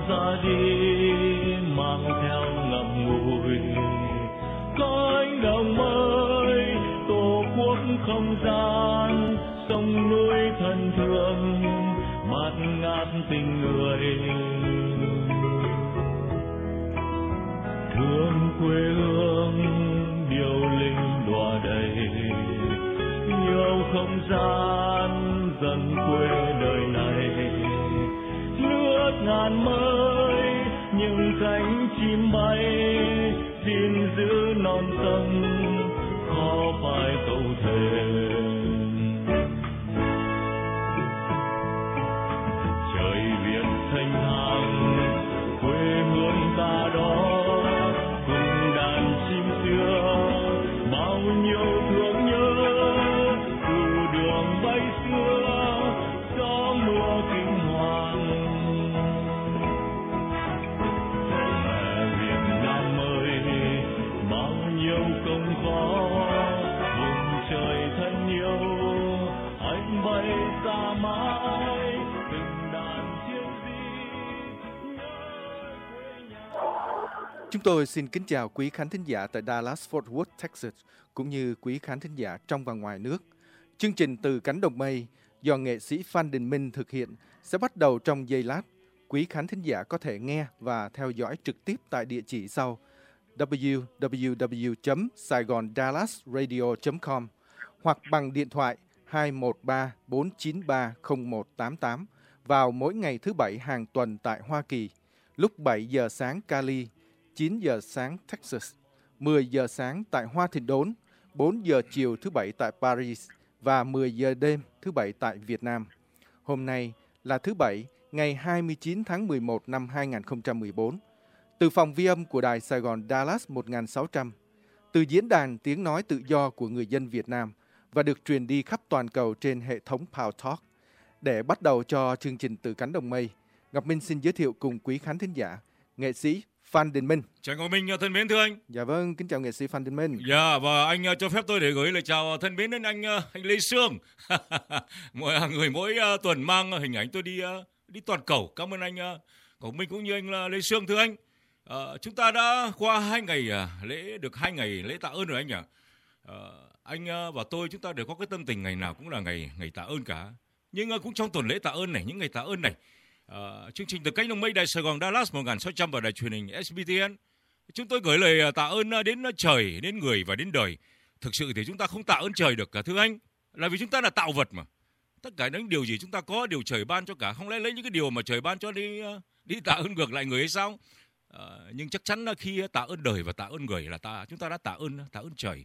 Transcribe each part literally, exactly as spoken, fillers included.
ra đi mang theo ngậm ngùi cánh đồng mới tổ quốc không gian sông núi thân thương bạt ngát tình người thương quê hương điệu linh đọa đầy nhiều không gian dần quê đời này nước ngàn mới những cánh chim bay xin giữ non sông khó phải câu thề trời Việt thanh thang quê hương ta đó cùng đàn chim xưa bao nhiêu thương nhớ từ đường bay xưa gió mưa kinh hoàng mẹ Việt Nam ơi bao nhiêu công khó vùng trời thân yêu anh bay xa mãi từng đàn chiêu di nhớ quê nhà. Chúng tôi xin kính chào quý khán thính giả tại Dallas, Fort Worth, Texas, cũng như quý khán thính giả trong và ngoài nước. Chương trình Từ Cánh Đồng Mây do nghệ sĩ Phan Đình Minh thực hiện sẽ bắt đầu trong giây lát. Quý khán thính giả có thể nghe và theo dõi trực tiếp tại địa chỉ sau w w w chấm saigon dallas radio chấm com hoặc bằng điện thoại hai một ba bốn chín ba không một tám tám vào mỗi ngày thứ Bảy hàng tuần tại Hoa Kỳ, lúc bảy giờ sáng Cali, chín giờ sáng Texas, mười giờ sáng tại Hoa Thịnh Đốn, bốn giờ chiều thứ Bảy tại Paris và mười giờ đêm thứ Bảy tại Việt Nam. Hôm nay là thứ Bảy, ngày hai mươi chín tháng mười một năm hai nghìn không trăm mười bốn. Từ phòng vi âm của Đài Sài Gòn Dallas một nghìn sáu trăm, từ diễn đàn tiếng nói tự do của người dân Việt Nam và được truyền đi khắp toàn cầu trên hệ thống Power Talk. Để bắt đầu cho chương trình Từ Cánh Đồng Mây, Ngọc Minh xin giới thiệu cùng quý khán thính giả nghệ sĩ Phan Đình Minh. Chào Ngọc Minh thân mến thưa anh. Dạ vâng, kính chào nghệ sĩ Phan Đình Minh. Dạ, và anh cho phép tôi để gửi lời chào thân mến đến anh anh Lê Sương. Mỗi người mỗi tuần mang hình ảnh tôi đi đi toàn cầu. Cảm ơn anh Ngọc Minh cũng như anh Lê Sương thưa anh. À, chúng ta đã qua hai ngày lễ được hai ngày lễ tạ ơn rồi anh nhỉ. À, anh và tôi chúng ta đều có cái tâm tình ngày nào cũng là ngày ngày tạ ơn cả. Nhưng cũng trong tuần lễ tạ ơn này, những ngày tạ ơn này, uh, chương trình Từ Cánh Đồng Mây Đài Sài Gòn Dallas một nghìn sáu trăm và đài truyền hình ét bê tê en, chúng tôi gửi lời tạ ơn đến trời, đến người và đến đời. Thực sự thì chúng ta không tạ ơn trời được cả thưa anh, là vì chúng ta là tạo vật mà. Tất cả những điều gì chúng ta có đều trời ban cho cả, không lẽ lấy những cái điều mà trời ban cho đi đi tạ ơn ngược lại người hay sao? Uh, nhưng chắc chắn là khi tạ ơn đời và tạ ơn người là ta chúng ta đã tạ ơn tạ ơn trời.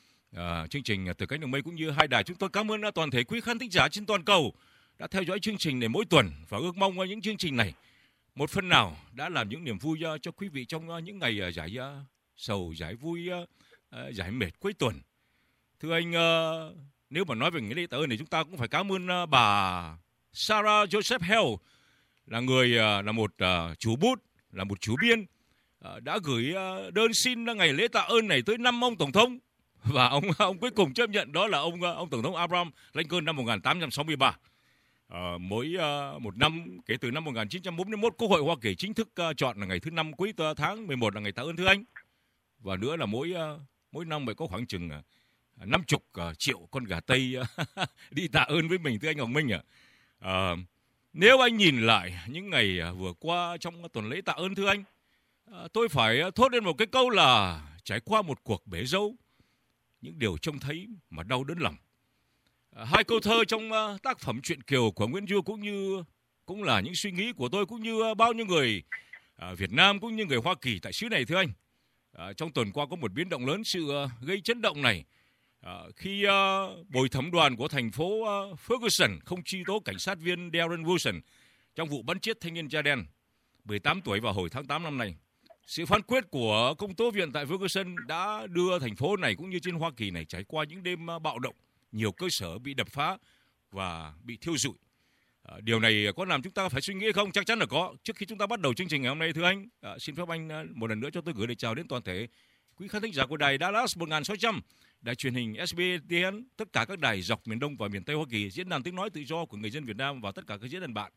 À, chương trình Từ Cánh Đồng Mây cũng như hai đài chúng tôi cảm ơn toàn thể quý khán thính giả trên toàn cầu đã theo dõi chương trình này mỗi tuần và ước mong những chương trình này một phần nào đã làm những niềm vui cho quý vị trong những ngày giải sầu, giải vui, giải mệt cuối tuần. Thưa anh, nếu mà nói về ngày lễ tạ ơn này chúng ta cũng phải cảm ơn bà Sarah Joseph Hale, là người là một chủ bút, là một chủ biên, đã gửi đơn xin ngày lễ tạ ơn này tới năm ông tổng thống. Và ông ông cuối cùng chấp nhận, đó là ông ông tổng thống Abraham Lincoln năm một nghìn tám trăm sáu mươi ba. À, mỗi uh, một năm kể từ năm một nghìn chín trăm bốn mươi mốt, Quốc hội Hoa Kỳ chính thức uh, chọn là ngày thứ năm cuối tháng mười một là ngày tạ ơn thưa anh. Và nữa là mỗi uh, mỗi năm phải có khoảng chừng năm chục triệu con gà Tây uh, đi tạ ơn với mình thưa anh Ngọc Minh ạ. À. Uh, nếu anh nhìn lại những ngày uh, vừa qua trong tuần lễ tạ ơn thưa anh, uh, tôi phải thốt lên một cái câu là trải qua một cuộc bể dâu, những điều trông thấy mà đau đớn lòng. À, hai câu thơ trong uh, tác phẩm Truyện Kiều của Nguyễn Du cũng như cũng là những suy nghĩ của tôi cũng như uh, bao nhiêu người uh, Việt Nam cũng như người Hoa Kỳ tại xứ này thưa anh. À, trong tuần qua có một biến động lớn, sự uh, gây chấn động này uh, khi uh, bồi thẩm đoàn của thành phố uh, Ferguson không truy tố cảnh sát viên Darren Wilson trong vụ bắn chết thanh niên da đen mười tám tuổi vào hồi tháng tám năm nay. Sự phán quyết của công tố viện tại Ferguson đã đưa thành phố này cũng như trên Hoa Kỳ này trải qua những đêm bạo động, nhiều cơ sở bị đập phá và bị thiêu rụi. À, điều này có làm chúng ta phải suy nghĩ không? Chắc chắn là có. Trước khi chúng ta bắt đầu chương trình ngày hôm nay thưa anh, à, xin phép anh một lần nữa cho tôi gửi lời chào đến toàn thể quý khán thính giả của đài Dallas một nghìn sáu trăm, đài truyền hình ét bê tê en, tất cả các đài dọc miền Đông và miền Tây Hoa Kỳ, diễn đàn tiếng nói tự do của người dân Việt Nam và tất cả các diễn đàn bạn.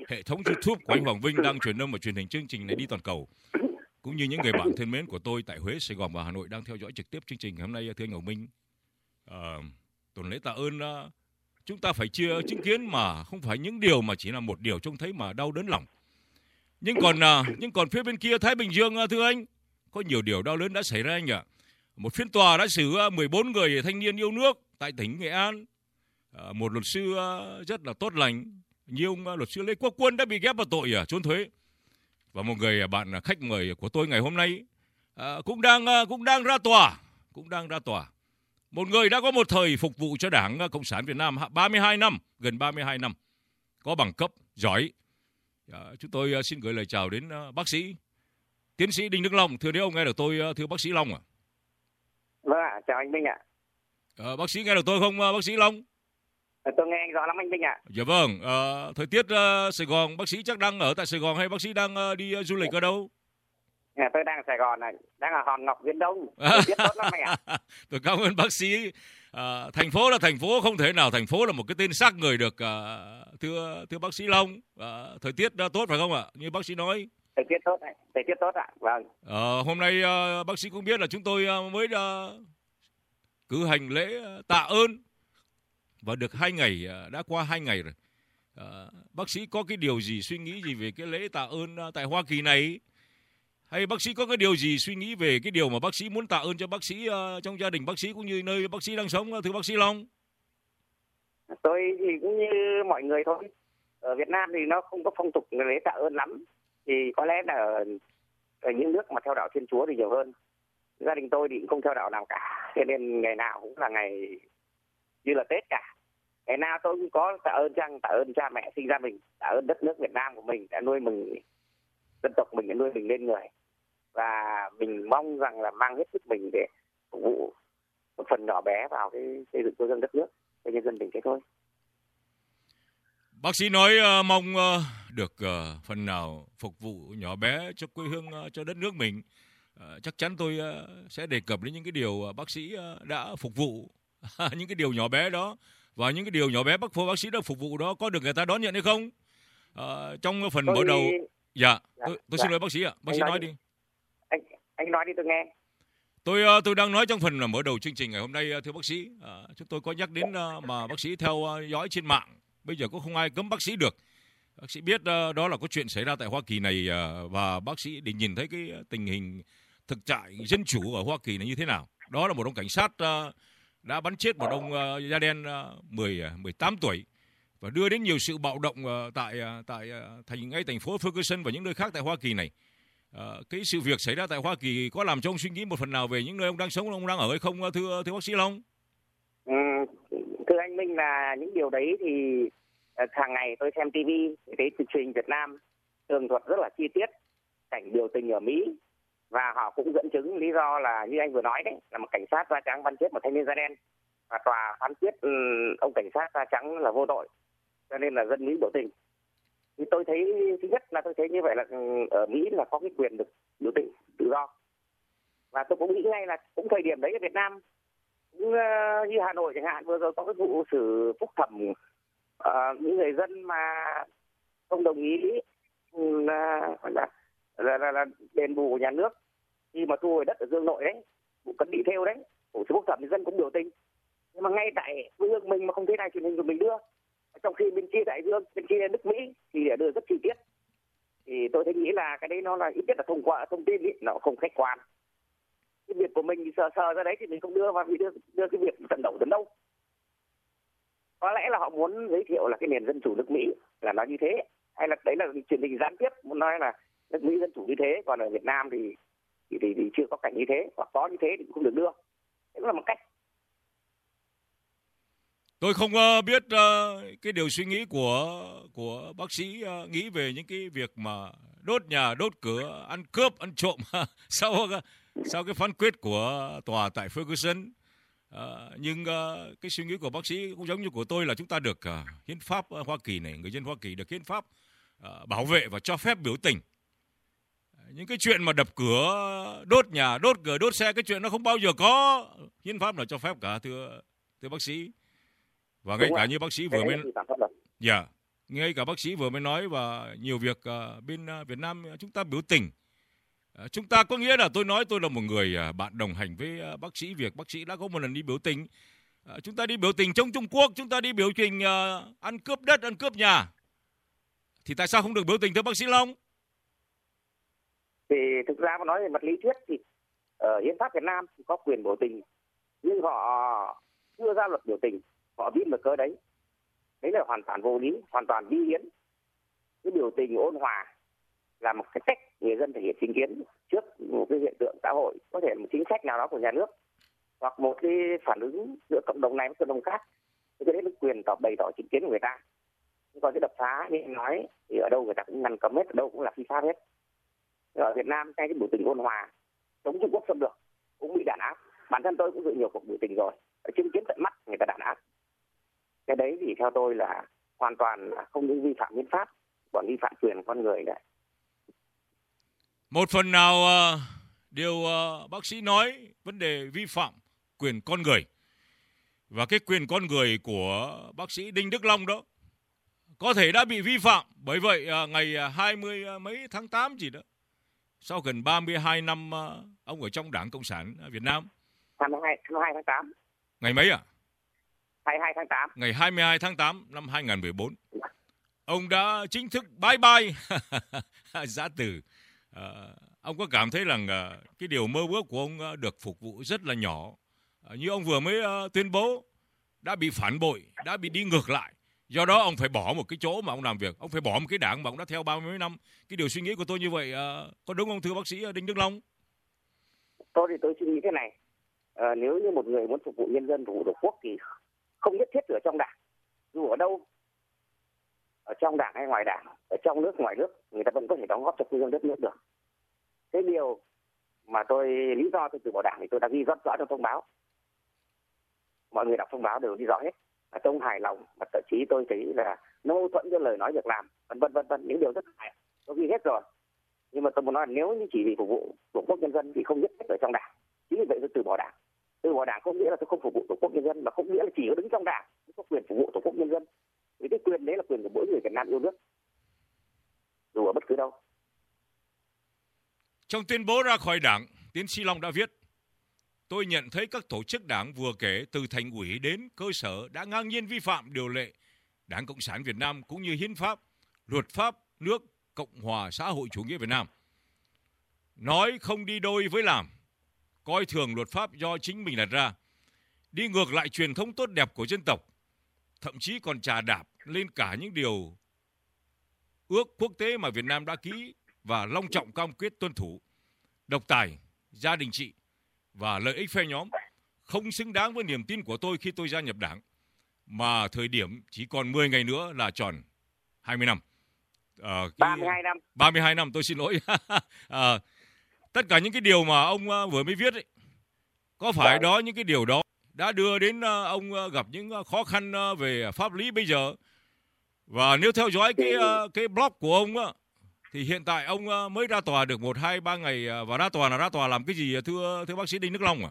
hệ thống YouTube của anh Hoàng Vinh đang truyền âm và truyền hình chương trình này đi toàn cầu, cũng như những người bạn thân mến của tôi tại Huế, Sài Gòn và Hà Nội đang theo dõi trực tiếp chương trình hôm nay. Thưa anh Hoàng Vinh, à, tuần lễ tạ ơn chúng ta phải chia chứng kiến mà không phải những điều mà chỉ là một điều trông thấy mà đau đớn lòng. Nhưng còn nhưng còn phía bên kia Thái Bình Dương, thưa anh, có nhiều điều đau đớn đã xảy ra anh ạ. Một phiên tòa đã xử mười bốn người thanh niên yêu nước tại tỉnh Nghệ An. À, một luật sư rất là tốt lành, như ông luật sư Lê Quốc Quân đã bị ghép vào tội trốn thuế. Và một người bạn khách mời của tôi ngày hôm nay à, cũng đang cũng đang ra tòa, cũng đang ra tòa. Một người đã có một thời phục vụ cho Đảng Cộng sản Việt Nam ba mươi hai năm, gần ba mươi hai năm, có bằng cấp giỏi. À, chúng tôi xin gửi lời chào đến bác sĩ tiến sĩ Đinh Đức Long. Thưa nếu ông nghe được tôi, thưa bác sĩ Long ạ. À? Vâng ạ, chào anh Minh ạ. À, bác sĩ nghe được tôi không bác sĩ Long? Tôi nghe anh rõ lắm anh Minh ạ. Dạ vâng, à, thời tiết uh, Sài Gòn, bác sĩ chắc đang ở tại Sài Gòn hay bác sĩ đang uh, đi uh, du lịch ở đâu? À, tôi đang ở Sài Gòn này, đang ở Hòn Ngọc Viễn Đông. Thời tiết tốt lắm anh ạ. Tôi cảm ơn bác sĩ. À, thành phố là thành phố, không thể nào thành phố là một cái tên xác người được. À, thưa thưa bác sĩ Long, à, thời tiết uh, tốt phải không ạ? Như bác sĩ nói. Thời tiết tốt này, thời tiết tốt ạ. Vâng. À, hôm nay uh, bác sĩ cũng biết là chúng tôi uh, mới uh, cử hành lễ uh, tạ ơn. Và được hai ngày, đã qua hai ngày rồi. À, bác sĩ có cái điều gì, suy nghĩ gì về cái lễ tạ ơn tại Hoa Kỳ này? Hay bác sĩ có cái điều gì suy nghĩ về cái điều mà bác sĩ muốn tạ ơn cho bác sĩ uh, trong gia đình bác sĩ cũng như nơi bác sĩ đang sống, thưa bác sĩ Long? Tôi thì cũng như mọi người thôi. Ở Việt Nam thì nó không có phong tục lễ tạ ơn lắm. Thì có lẽ là ở, ở những nước mà theo đạo Thiên Chúa thì nhiều hơn. Gia đình tôi thì cũng không theo đạo nào cả. Cho nên ngày nào cũng là ngày như là Tết cả. Ngày nào tôi cũng có tạ ơn chăng, tạ ơn cha mẹ sinh ra mình, tạ ơn đất nước Việt Nam của mình đã nuôi mình, dân tộc mình đã nuôi mình lên người. Và mình mong rằng là mang hết sức mình để phục vụ một phần nhỏ bé vào cái xây dựng quê hương đất nước cho nhân dân mình thế thôi. Bác sĩ nói uh, mong uh, được uh, phần nào phục vụ nhỏ bé cho quê hương, uh, cho đất nước mình. Uh, chắc chắn tôi uh, sẽ đề cập đến những cái điều uh, bác sĩ uh, đã phục vụ, những cái điều nhỏ bé đó. Và những cái điều nhỏ bé bác phó bác sĩ đã phục vụ đó có được người ta đón nhận hay không? À, trong phần tôi... mở đầu, dạ, dạ tôi, tôi dạ. xin lỗi bác sĩ ạ, bác anh sĩ nói, nói đi. đi. Anh anh nói đi tôi nghe. Tôi tôi đang nói trong phần mở đầu chương trình ngày hôm nay, thưa bác sĩ, à, chúng tôi có nhắc đến mà bác sĩ theo dõi trên mạng, bây giờ cũng không ai cấm bác sĩ được. Bác sĩ biết đó là có chuyện xảy ra tại Hoa Kỳ này và bác sĩ để nhìn thấy cái tình hình thực tại dân chủ ở Hoa Kỳ này như thế nào. Đó là một ông cảnh sát đã bắn chết một ông uh, da đen uh, mười, mười tám tuổi và đưa đến nhiều sự bạo động uh, tại uh, tại uh, thành ngay thành phố Ferguson và những nơi khác tại Hoa Kỳ này. Uh, cái sự việc xảy ra tại Hoa Kỳ có làm cho ông suy nghĩ một phần nào về những nơi ông đang sống, ông đang ở hay không, thưa thưa bác sĩ Long? Ừ, thưa anh Minh, là những điều đấy thì uh, hàng ngày tôi xem ti vi, thấy chương trình Việt Nam tường thuật rất là chi tiết cảnh biểu tình ở Mỹ. Và họ cũng dẫn chứng lý do là như anh vừa nói đấy, là một cảnh sát da trắng bắn chết một thanh niên da đen và tòa phán quyết um, ông cảnh sát da trắng là vô tội, cho nên là dân Mỹ biểu tình. Thì tôi thấy thứ nhất là tôi thấy như vậy là ở Mỹ là có cái quyền được biểu tình tự do. Và tôi cũng nghĩ ngay là cũng thời điểm đấy ở Việt Nam cũng uh, như Hà Nội chẳng hạn, vừa rồi có cái vụ xử phúc thẩm uh, những người dân mà không đồng ý uh, là Là, là, là đền bù của nhà nước khi mà thu hồi đất ở Dương Nội đấy, vụ cấn bị theo đấy, vụ phúc thẩm dân cũng biểu tình. Nhưng mà ngay tại quê hương mình mà không thấy đài truyền hình của mình đưa, trong khi bên kia đại dương, bên kia nước Mỹ thì đưa rất chi tiết, thì tôi thấy nghĩ là cái đấy nó là ít nhất là thông qua thông tin ý, nó không khách quan. Cái việc của mình sờ sờ ra đấy thì mình không đưa vào, vì đưa đưa cái việc tận đầu đến đâu. Có lẽ là họ muốn giới thiệu là cái nền dân chủ nước Mỹ là nó như thế, hay là đấy là truyền hình gián tiếp muốn nói là nước Mỹ dân chủ như thế, còn ở Việt Nam thì thì, thì, thì chưa có cảnh như thế, hoặc có như thế thì cũng không được đưa. Đấy là một cách. Tôi không uh, biết uh, cái điều suy nghĩ của của bác sĩ uh, nghĩ về những cái việc mà đốt nhà, đốt cửa, ăn cướp, ăn trộm sau sau cái phán quyết của tòa tại Ferguson. Uh, nhưng uh, cái suy nghĩ của bác sĩ cũng giống như của tôi là chúng ta được uh, hiến pháp uh, Hoa Kỳ này, người dân Hoa Kỳ được hiến pháp uh, bảo vệ và cho phép biểu tình. Những cái chuyện mà đập cửa, đốt nhà, đốt cửa, đốt xe, cái chuyện nó không bao giờ có hiến pháp nào cho phép cả, thưa thưa bác sĩ. Và ngay cả như bác sĩ vừa mới, dạ, ngay cả bác sĩ vừa mới nói và nhiều việc uh, bên uh, Việt Nam chúng ta biểu tình. Uh, chúng ta có nghĩa là tôi nói tôi là một người uh, bạn đồng hành với uh, bác sĩ Việt. Bác sĩ đã có một lần đi biểu tình. Uh, chúng ta đi biểu tình chống Trung Quốc, chúng ta đi biểu tình uh, ăn cướp đất, ăn cướp nhà. Thì tại sao không được biểu tình thưa bác sĩ Long? Thì thực ra mà nói về mặt lý thuyết thì ở hiến pháp Việt Nam có quyền biểu tình, nhưng họ chưa ra luật biểu tình, họ viết luật cơ đấy. Đấy là hoàn toàn vô lý, hoàn toàn vi hiến. Cái biểu tình ôn hòa là một cái cách người dân thể hiện chính kiến trước một cái hiện tượng xã hội, có thể một chính sách nào đó của nhà nước hoặc một cái phản ứng giữa cộng đồng này với cộng đồng khác. Cái đấy là quyền tỏ bày tỏ chính kiến của người ta. Còn cái đập phá như anh nói thì ở đâu người ta cũng ngăn cấm hết, ở đâu cũng là phi pháp hết. Ở Việt Nam cái biểu tình ôn hòa chống Trung Quốc xâm lược cũng bị đàn áp. Bản thân tôi cũng dự nhiều cuộc biểu tình rồi, ở chứng kiến tận mắt người ta đàn áp. Cái đấy thì theo tôi là hoàn toàn là không những vi phạm hiến pháp, còn vi phạm quyền con người đấy. Một phần nào uh, điều uh, bác sĩ nói vấn đề vi phạm quyền con người và cái quyền con người của bác sĩ Đinh Đức Long đó có thể đã bị vi phạm. Bởi vậy uh, ngày hai mươi uh, mấy tháng tám gì đó, sau gần ba mươi hai năm uh, ông ở trong Đảng Cộng sản Việt Nam. hai mươi hai tháng tám. Ngày mấy à? hai mươi hai tháng tám. Ngày hai mươi hai tháng tám năm hai nghìn không trăm mười bốn. Ông đã chính thức bye bye giã từ. À, ông có cảm thấy rằng à, cái điều mơ ước của ông à, được phục vụ rất là nhỏ. À, như ông vừa mới à, tuyên bố đã bị phản bội, đã bị đi ngược lại. Do đó ông phải bỏ một cái chỗ mà ông làm việc, ông phải bỏ một cái đảng mà ông đã theo ba mươi mấy năm. Cái điều suy nghĩ của tôi như vậy à, có đúng không thưa bác sĩ Đinh Đức Long? Tôi thì tôi suy nghĩ thế này. À, nếu như một người muốn phục vụ nhân dân, phục vụ Tổ quốc thì không nhất thiết ở trong đảng, dù ở đâu, ở trong đảng hay ngoài đảng, ở trong nước ngoài nước, người ta vẫn có thể đóng góp cho quê hương đất nước được. Cái điều mà tôi lý do tôi từ bỏ đảng thì tôi đã ghi rất rõ trong thông báo. Mọi người đọc thông báo đều đi rõ hết. Và tôi hài lòng, và thậm chí tôi thấy là nó mâu thuẫn với lời nói việc làm, vân vân vân vân những điều rất hài. Tôi ghi hết rồi. Nhưng mà tôi muốn nói là nếu như chỉ vì phục vụ Tổ quốc nhân dân thì không nhất thiết ở trong đảng. Chính vì vậy tôi từ bỏ đảng. Từ bỏ đảng không nghĩa là tôi không phục vụ Tổ quốc nhân dân, mà không nghĩa là chỉ có đứng trong đảng mới có quyền phục vụ Tổ quốc nhân dân. Vì cái quyền đấy là quyền của mỗi người Việt Nam yêu nước, dù ở bất cứ đâu. Trong tuyên bố ra khỏi đảng, tiến sĩ Long đã viết: tôi nhận thấy các tổ chức đảng vừa kể từ thành ủy đến cơ sở đã ngang nhiên vi phạm điều lệ Đảng Cộng sản Việt Nam cũng như hiến pháp, luật pháp nước Cộng hòa xã hội chủ nghĩa Việt Nam. Nói không đi đôi với làm, coi thường luật pháp do chính mình đặt ra, đi ngược lại truyền thống tốt đẹp của dân tộc, thậm chí còn chà đạp lên cả những điều ước quốc tế mà Việt Nam đã ký và long trọng cam kết tuân thủ. Độc tài, gia đình trị và lợi ích phe nhóm không xứng đáng với niềm tin của tôi khi tôi gia nhập đảng, mà thời điểm chỉ còn mười ngày nữa là tròn hai mươi năm. À, cái... ba mươi hai năm. ba mươi hai năm, tôi xin lỗi. à, tất cả những cái điều mà ông vừa mới viết ấy, có phải đó những cái điều đó đã đưa đến ông gặp những khó khăn về pháp lý bây giờ? Và nếu theo dõi cái cái blog của ông á, thì hiện tại ông mới ra tòa được một hai ba ngày, và ra tòa là ra tòa làm cái gì thưa thưa bác sĩ Đinh Đức Long à?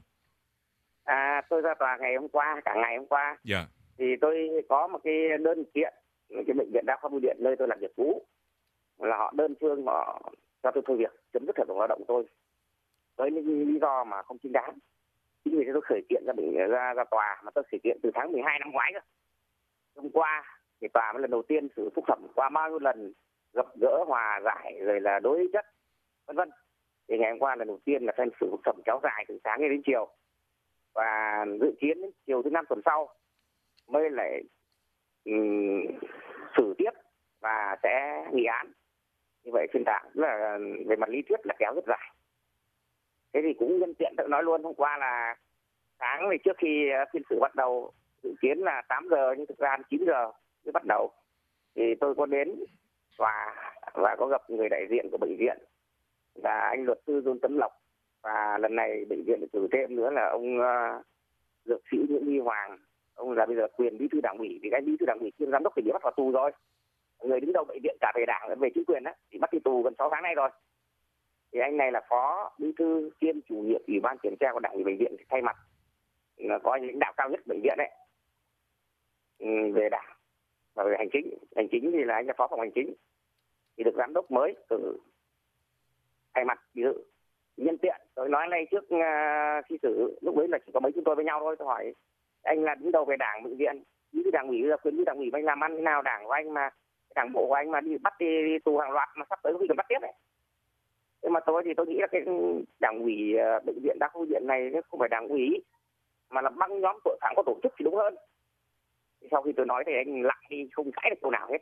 À, tôi ra tòa ngày hôm qua, cả ngày hôm qua. Dạ. Yeah. Thì tôi có một cái đơn kiện cái bệnh viện Đa khoa Bưu Điện nơi tôi làm việc cũ, là họ đơn phương họ cho tôi thôi việc, chấm dứt hợp đồng lao động tôi với những lý do mà không chính đáng. Chính vì thế tôi khởi kiện ra bệnh ra ra tòa, mà tôi khởi kiện từ tháng mười hai năm ngoái cơ. Hôm qua thì tòa mới lần đầu tiên xử phúc thẩm, qua bao nhiêu lần gặp gỡ hòa giải rồi là đối chất vân vân. Thì ngày hôm qua lần đầu tiên là phiên xử phúc thẩm kéo dài từ sáng đến chiều, và dự kiến đến chiều thứ năm tuần sau mới lại um, xử tiếp và sẽ nghị án. Như vậy phiên tòa là về mặt lý thuyết là kéo rất dài. Thế thì cũng nhân tiện tự nói luôn, hôm qua là sáng thì trước khi phiên xử bắt đầu dự kiến là tám giờ, nhưng thực ra chín giờ mới bắt đầu. Thì tôi có đến tòa và có gặp người đại diện của bệnh viện là anh luật sư Dương Tấn Lộc, và lần này bệnh viện cử thêm nữa là ông uh, dược sĩ Nguyễn Huy Hoàng. Ông là bây giờ quyền bí thư đảng ủy, vì cái bí thư đảng ủy kiêm giám đốc thì bị bắt vào tù rồi. Người đứng đầu bệnh viện cả về đảng về chính quyền đó thì bắt đi tù gần sáu tháng nay rồi. Thì anh này là phó bí thư kiêm chủ nhiệm ủy ban kiểm tra của đảng ủy bệnh viện, thay mặt có lãnh đạo cao nhất bệnh viện đấy về đảng. và về hành chính. Hành chính thì là anh là phó phòng hành chính, thì được giám đốc mới từ thay mặt ví dụ. Nhân tiện tôi nói này trước uh, khi xử lúc đấy là chỉ có mấy chúng tôi với nhau thôi. Tôi hỏi anh là đứng đầu về đảng bệnh viện, như đảng ủy là khuyến như đảng ủy anh làm ăn thế nào, đảng của anh mà đảng bộ của anh mà đi bắt đi, đi tù hàng loạt mà sắp tới có khi còn bắt tiếp đấy. Nhưng mà tôi thì tôi nghĩ là cái đảng ủy uh, bệnh viện đa khoa viện này không phải đảng ủy mà là băng nhóm tội phạm có tổ chức thì đúng hơn. Sau khi tôi nói thì anh lặng đi, không cãi được câu nào hết.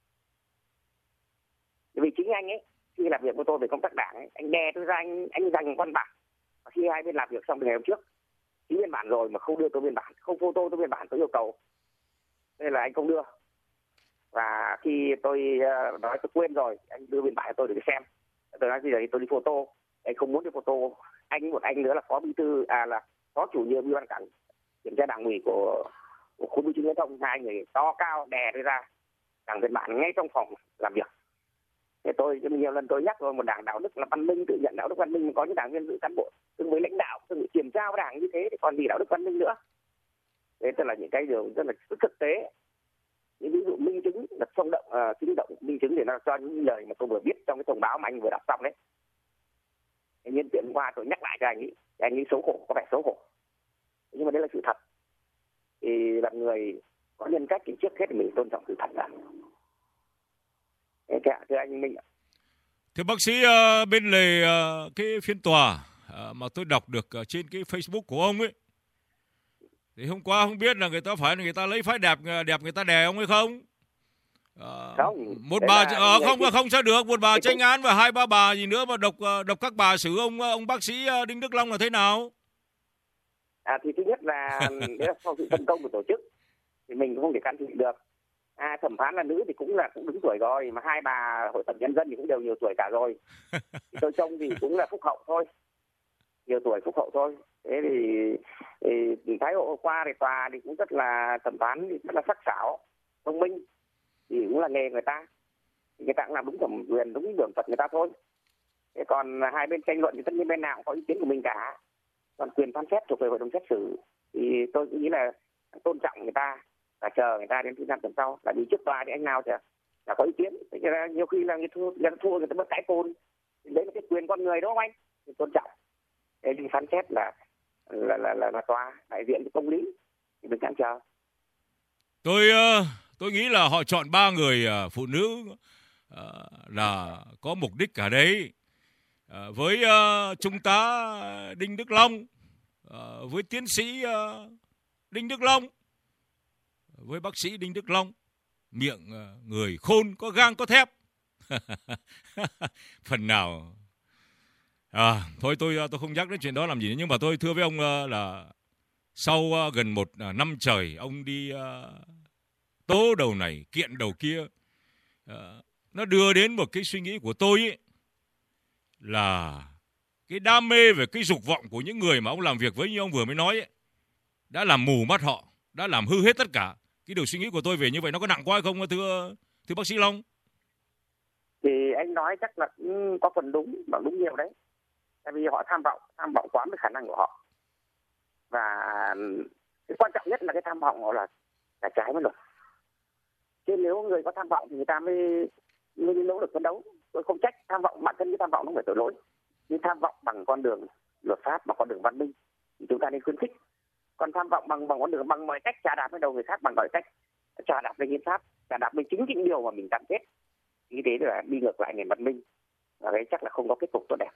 Vì chính anh ấy khi làm việc với tôi về công tác đảng ấy, anh đè tôi ra, anh anh dành văn bản. Và khi hai bên làm việc xong từ ngày hôm trước ký biên bản rồi mà không đưa tôi biên bản, không photo tôi biên bản tôi yêu cầu, nên là anh không đưa. Và khi tôi uh, nói tôi quên rồi, anh đưa biên bản cho tôi để xem. Tôi nói bây giờ thì tôi đi photo, anh không muốn đi photo. Anh một anh nữa là phó bí thư à là phó chủ nhiệm ủy ban cảng kiểm tra đảng ủy của của khu bưu chính viễn thông, hai người to cao đè tôi ra đảng biên bản ngay trong phòng làm việc. Thế tôi nhiều lần tôi nhắc rồi, một đảng đạo đức là văn minh, tự nhận đạo đức văn minh, có những đảng viên giữ cán bộ từng với lãnh đạo từng kiểm tra với đảng như thế thì còn gì đạo đức văn minh nữa. Thế tức là những cái điều rất là thực tế, những ví dụ minh chứng là sống động, uh, sinh động minh chứng để nó cho những lời mà tôi vừa viết trong cái thông báo mà anh vừa đọc xong đấy. Thế nhân tiện qua tôi nhắc lại cho anh ấy, anh ấy xấu hổ, có vẻ xấu hổ, nhưng mà đây là sự thật. Thì là người có nhân cách thì trước hết thì mình tôn trọng sự thật đã. Thưa anh Minh ạ. Thưa bác sĩ, uh, bên lề uh, cái phiên tòa uh, mà tôi đọc được uh, trên cái Facebook của ông ấy, thì hôm qua không biết là người ta phải là người ta lấy phái đẹp đẹp người ta đè ông hay không? Uh, không. Một bà uh, không là không sao được, một bà tranh án và hai ba bà gì nữa mà độc uh, độc các bà xử ông ông bác sĩ uh, Đinh Đức Long là thế nào? À thì thứ nhất là đấy là sau sự phân công của tổ chức thì mình cũng không thể can thiệp được. À, thẩm phán là nữ thì cũng là cũng đứng tuổi rồi, mà hai bà hội thẩm nhân dân thì cũng đều nhiều tuổi cả rồi. Thì tôi trông thì cũng là phúc hậu thôi, nhiều tuổi phúc hậu thôi. Thế thì, thì thái độ qua thì tòa thì cũng rất là thẩm phán thì rất là sắc sảo, thông minh, thì cũng là nghề người ta, thì người ta cũng làm đúng thẩm quyền, đúng đường luật người ta thôi. Thế còn hai bên tranh luận thì tất nhiên bên nào cũng có ý kiến của mình cả. Còn quyền phán xét thuộc về hội đồng xét xử thì tôi nghĩ là tôn trọng người ta và chờ người ta đến thứ năm tuần sau. Là vì trước tòa thì anh nào thì là có ý kiến, thế ra nhiều khi là người thua, người ta thua người ta bất cãi côn, đấy là cái quyền con người đó không anh, thì tôn trọng. Thế thì phán xét là là là là, là tòa đại diện cho công lý thì mình đang chờ. Tôi tôi nghĩ là họ chọn ba người phụ nữ là có mục đích cả đấy. Với trung tá Đinh Đức Long, với tiến sĩ Đinh Đức Long, với bác sĩ Đinh Đức Long, miệng người khôn, có gang có thép. Phần nào à, thôi tôi tôi không nhắc đến chuyện đó làm gì nữa. Nhưng mà tôi thưa với ông là sau gần một năm trời ông đi tố đầu này kiện đầu kia, nó đưa đến một cái suy nghĩ của tôi ấy, là cái đam mê về cái dục vọng của những người mà ông làm việc với như ông vừa mới nói ấy, đã làm mù mắt họ, đã làm hư hết tất cả. Cái điều suy nghĩ của tôi về như vậy nó có nặng quá hay không thưa thưa bác sĩ Long? Thì anh nói chắc là có phần đúng, mà đúng nhiều đấy. Tại vì họ tham vọng, tham vọng quá với khả năng của họ. Và cái quan trọng nhất là cái tham vọng họ là, là trái với luật. Chứ nếu người có tham vọng thì người ta mới, mới nỗ lực phấn đấu. Tôi không trách tham vọng, bản thân cái tham vọng nó phải tội lỗi. Nhưng tham vọng bằng con đường luật pháp, bằng con đường văn minh thì chúng ta nên khuyến khích. Còn tham vọng bằng bằng con đường bằng mọi cách chà đạp lên đầu người khác, bằng mọi cách chà đạp lên hiến pháp, chà đạp lên chính những điều mà mình cam kết, như thế là đi ngược lại nền văn minh, và đấy chắc là không có kết cục tốt đẹp.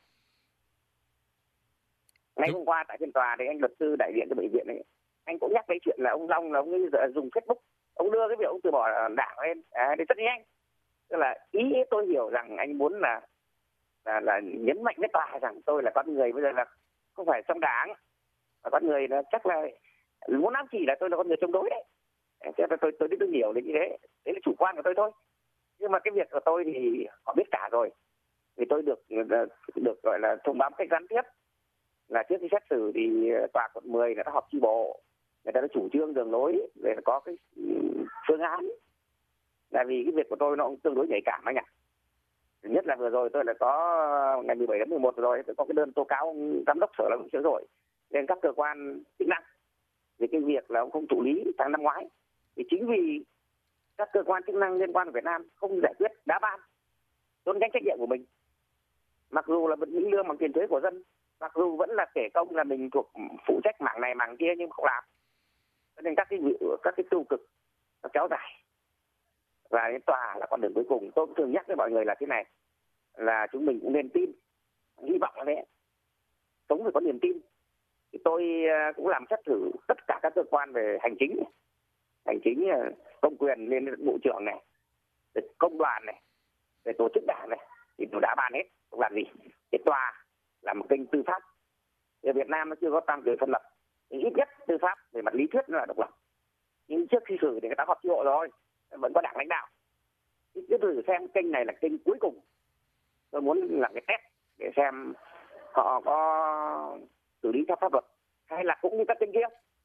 Ngày hôm qua tại phiên tòa thì anh luật sư đại diện cho bệnh viện ấy, anh cũng nhắc cái chuyện là ông Long là ông ấy dùng Facebook, ông đưa cái việc ông từ bỏ đảng lên, à, thì rất nhanh. Tức là ý tôi hiểu rằng anh muốn là là, là nhấn mạnh với tòa rằng tôi là con người bây giờ là không phải trong đảng, và con người là chắc là muốn ám chỉ là tôi là con người chống đối đấy. Thế tôi tôi tôi tôi hiểu đến như thế, đấy là chủ quan của tôi thôi. Nhưng mà cái việc của tôi thì họ biết cả rồi, vì tôi được được gọi là thông báo cách gián tiếp là trước khi xét xử thì tòa quận mười đã họp chi bộ, người ta đã chủ trương đường lối để có cái phương án. Là vì cái việc của tôi nó cũng tương đối nhạy cảm anh ạ. Thứ nhất là vừa rồi tôi là có ngày mười bảy tháng mười một rồi tôi có cái đơn tố cáo giám đốc sở lao động sửa đổi lên các cơ quan chức năng về cái việc là ông không thụ lý tháng năm ngoái. Thì chính vì các cơ quan chức năng liên quan của Việt Nam không giải quyết đá ban, trốn tránh trách nhiệm của mình. Mặc dù là vẫn lĩnh lương bằng tiền thuế của dân, mặc dù vẫn là kể công là mình thuộc phụ trách mảng này mảng kia nhưng không làm. Cho nên các cái các cái tiêu cực nó kéo dài và đến tòa là con đường cuối cùng. Tôi cũng thường nhắc với mọi người là thế này, là chúng mình cũng nên tin, hy vọng là thế, sống phải có niềm tin. Thì tôi cũng làm xét thử tất cả các cơ quan về hành chính, hành chính công quyền lên bộ trưởng này, công đoàn này, về tổ chức đảng này, thì đều đã bàn hết, không làm gì. Cái tòa là một kênh tư pháp. Ở Việt Nam nó chưa có tam quyền phân lập, nhưng ít nhất tư pháp về mặt lý thuyết nó là độc lập. Nhưng trước khi xử thì người ta họp chi hội rồi, vẫn có đảng lãnh đạo. Cứ thử xem kênh này là kênh cuối cùng. Tôi muốn làm cái test để xem họ có xử lý theo pháp luật hay là cũng như các kênh kia.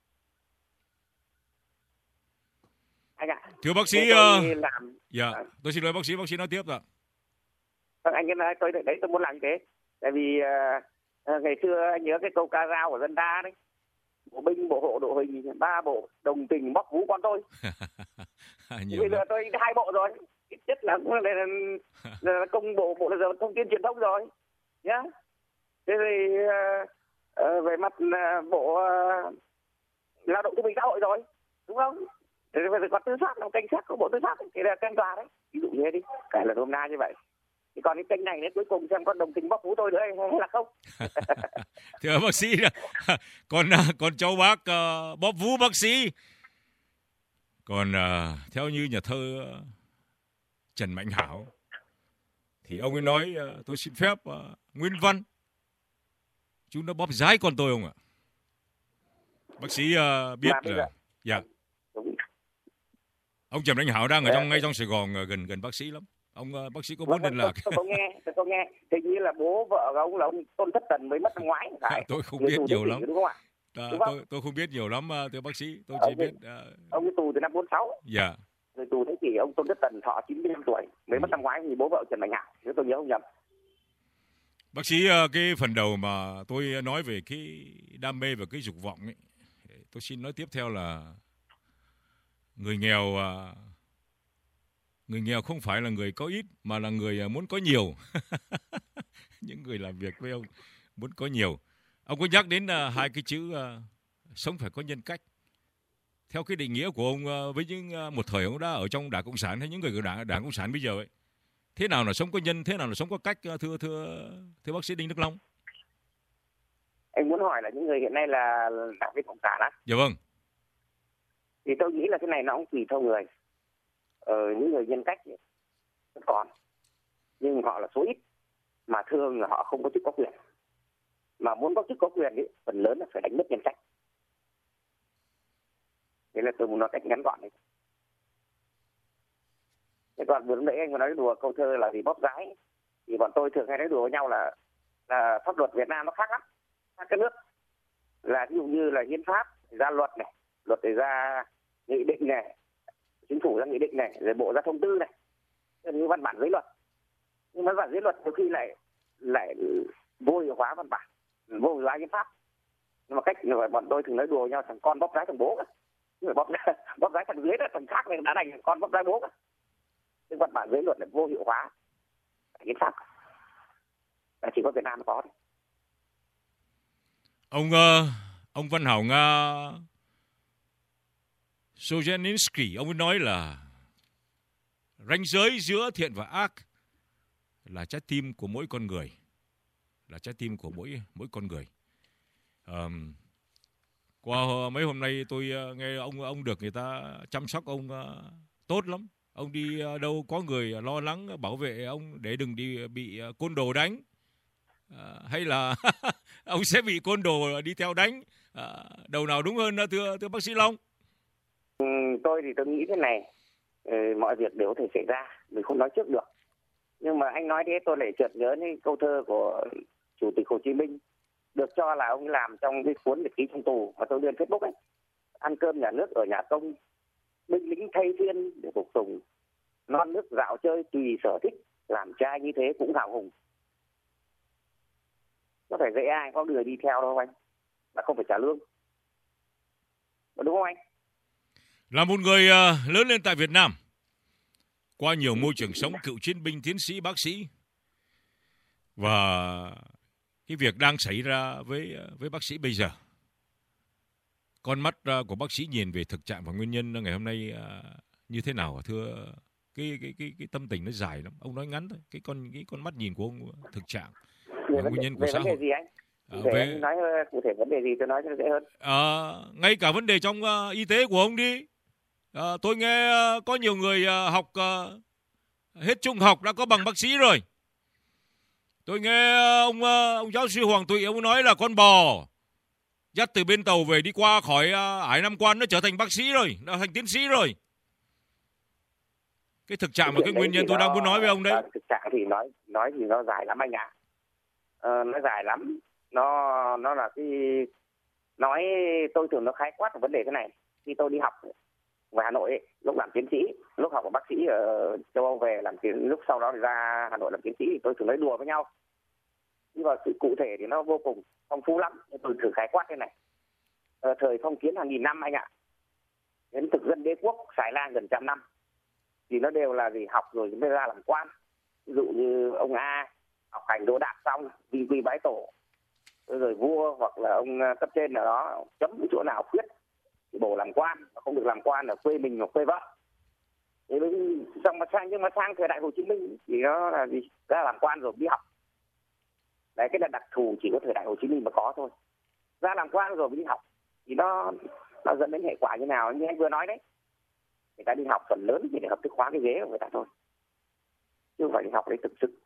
Anh ạ. Thưa bác sĩ, tôi làm... dạ, tôi xin lỗi bác sĩ, bác sĩ nói tiếp ạ. Vâng, anh nói tôi đấy, tôi muốn làm như thế. Tại vì uh, ngày xưa anh nhớ cái câu ca dao của dân ta đấy, bộ binh, bộ hộ, đội hình, ba bộ đồng tình bóc vú con tôi. Bây giờ tôi hai bộ rồi, ít nhất là cũng là, là, là công bộ bộ là giờ thông tin truyền thông rồi nhá. Thế thì uh, uh, về mặt uh, bộ uh, lao động thương binh xã hội rồi, đúng không? Thế thì có tư pháp, làm cảnh sát có bộ tư pháp thì là kênh tòa đấy, ví dụ như thế đi, cái là hôm nay như vậy. Thì còn cái kênh này đến cuối cùng xem có đồng tình bóc vú tôi nữa hay là không. Thưa bác sĩ, còn còn cháu bác uh, bóp vú bác sĩ. Còn uh, theo như nhà thơ uh, Trần Mạnh Hảo thì ông ấy nói uh, tôi xin phép uh, nguyên văn chúng nó bóp giái con tôi không ạ? Bác sĩ uh, biết là dạ. Ông Trần Mạnh Hảo đang ở trong ngay trong Sài Gòn, uh, gần gần bác sĩ lắm. Ông uh, bác sĩ có muốn liên lạc? Tôi có nghe, tôi có nghe. Hình như là bố vợ của ông là ông Tôn Thất Tần mới mất năm ngoái. À, tôi không biết nhiều lắm. Đúng không ạ? À, đúng tôi không? tôi không biết nhiều lắm thưa bác sĩ, tôi ông chỉ biết uh... ông ấy tù từ năm bốn sáu. Dạ. Rồi tù thế kỷ ông Tôn Thất Tần thọ chín mươi lăm tuổi, mới mất năm ngoái thì bố vợ Trần Mạnh Hảo, nếu tôi nhớ không nhầm. Bác sĩ, cái phần đầu mà tôi nói về cái đam mê và cái dục vọng ấy, tôi xin nói tiếp theo là người nghèo người nghèo không phải là người có ít mà là người muốn có nhiều. Những người làm việc với ông muốn có nhiều. Ông có nhắc đến uh, hai cái chữ uh, sống phải có nhân cách. Theo cái định nghĩa của ông uh, với những uh, một thời ông đã ở trong Đảng Cộng sản hay những người của Đảng Đảng Cộng sản bây giờ ấy, thế nào là sống có nhân, thế nào là sống có cách, uh, thưa thưa thưa bác sĩ Đinh Đức Long? Anh muốn hỏi là những người hiện nay là đảng viên Cộng sản á? Dạ vâng. Thì tôi nghĩ là cái này nó cũng tùy theo người. Ờ, những người nhân cách vẫn còn, nhưng họ là số ít, mà thường là họ không có chức có quyền. Mà muốn có chức có quyền ấy, phần lớn là phải đánh mất nhân cách. Thế là tôi muốn nói cách ngắn gọn này. Thế còn vừa nãy anh vừa nói đùa câu thơ là gì bóp giái, thì bọn tôi thường hay nói đùa với nhau là là pháp luật Việt Nam nó khác lắm, khác các nước. Là ví dụ như là hiến pháp ra luật này, luật để ra nghị định này, chính phủ ra nghị định này, rồi bộ ra thông tư này, như văn bản giấy luật. Nhưng văn bản giấy luật đôi khi lại lại vô hiệu hóa văn bản, vô hiệu hóa hiến pháp. Nhưng mà cách như vậy bọn tôi thường nói đùa với nhau, thằng con bóp giái thằng bố cả. Nhưng mà bóp bóp giái thằng dưới đó, thằng khác này đã đánh con bóp giái bố cả. Nhưng văn bản giấy luật là vô hiệu hóa hiến pháp. Là chỉ có Việt Nam mới có thôi. Ông uh, ông Văn Hảo Nga Solzhenitsyn, ông ấy nói là ranh giới giữa thiện và ác là trái tim của mỗi con người, là trái tim của mỗi mỗi con người. Um, qua mấy hôm nay tôi uh, nghe ông ông được người ta chăm sóc ông uh, tốt lắm. Ông đi uh, đâu có người lo lắng bảo vệ ông để đừng đi bị uh, côn đồ đánh, uh, hay là ông sẽ bị côn đồ đi theo đánh. Uh, đầu nào đúng hơn thưa thưa bác sĩ Long? Ừ, tôi thì tôi nghĩ thế này, ừ, mọi việc đều có thể xảy ra, mình không nói trước được. Nhưng mà anh nói thế tôi lại chợt nhớ đến câu thơ của Chủ tịch Hồ Chí Minh, được cho là ông làm trong cái cuốn nhật ký trong tù mà tôi lên Facebook ấy. Ăn cơm nhà nước ở nhà công, binh lính thay phiên để phục tùng, non nước dạo chơi tùy sở thích, làm trai như thế cũng hào hùng. Có phải dễ ai có người đi theo đâu anh, mà không phải trả lương, đúng không anh? Là một người uh, lớn lên tại Việt Nam, qua nhiều môi trường sống, cựu chiến binh, tiến sĩ, bác sĩ. Và cái việc đang xảy ra với với bác sĩ bây giờ, con mắt của bác sĩ nhìn về thực trạng và nguyên nhân ngày hôm nay như thế nào thưa? Cái cái cái cái tâm tình nó dài lắm, ông nói ngắn thôi. Cái con cái con mắt nhìn của ông thực trạng và nguyên nhân của xã hội. Gì anh? À, về về anh nói cụ thể vấn đề gì tôi nói cho nó dễ hơn. À, ngay cả vấn đề trong uh, y tế của ông đi. À, tôi nghe uh, có nhiều người uh, học uh, hết trung học đã có bằng bác sĩ rồi. Tôi nghe uh, ông uh, ông giáo sư Hoàng Tụy ông nói là con bò dắt từ bên Tàu về đi qua khỏi uh, Ải Nam Quan nó trở thành bác sĩ rồi, nó thành tiến sĩ rồi. Cái thực trạng cái mà cái nguyên nhân tôi nó, đang muốn nói với ông đấy. Thực trạng thì nói nói thì nó dài lắm anh ạ. Ờ, nó dài lắm. Nó nó là cái nói tôi thường nó khái quát một vấn đề thế này. Khi tôi đi học về Hà Nội ấy, lúc làm tiến sĩ, lúc học của bác sĩ ở châu Âu về làm tiến, lúc sau đó thì ra Hà Nội làm tiến sĩ thì tôi thường nói đùa với nhau. Nhưng mà sự cụ thể thì nó vô cùng phong phú lắm. Tôi thử khái quát thế này. Ờ, thời phong kiến hàng nghìn năm anh ạ, đến thực dân đế quốc xài lang gần trăm năm thì nó đều là gì, học rồi mới ra làm quan. Ví dụ như ông A học hành đỗ đạt xong vi quy bái tổ, rồi vua hoặc là ông cấp trên nào đó chấm cái chỗ nào khuyết thì bổ làm quan, không được làm quan ở quê mình hoặc quê vợ. Thế xong mà sang nhưng mà sang thời đại Hồ Chí Minh thì nó là gì, ra làm quan rồi đi học. Đấy, cái là đặc thù chỉ có thời đại Hồ Chí Minh mà có thôi. Ra làm quan rồi đi học thì nó nó dẫn đến hệ quả như nào như anh vừa nói đấy. Người ta đi học phần lớn chỉ để hợp thức hóa cái ghế của người ta thôi, chứ không phải đi học đấy thực sự.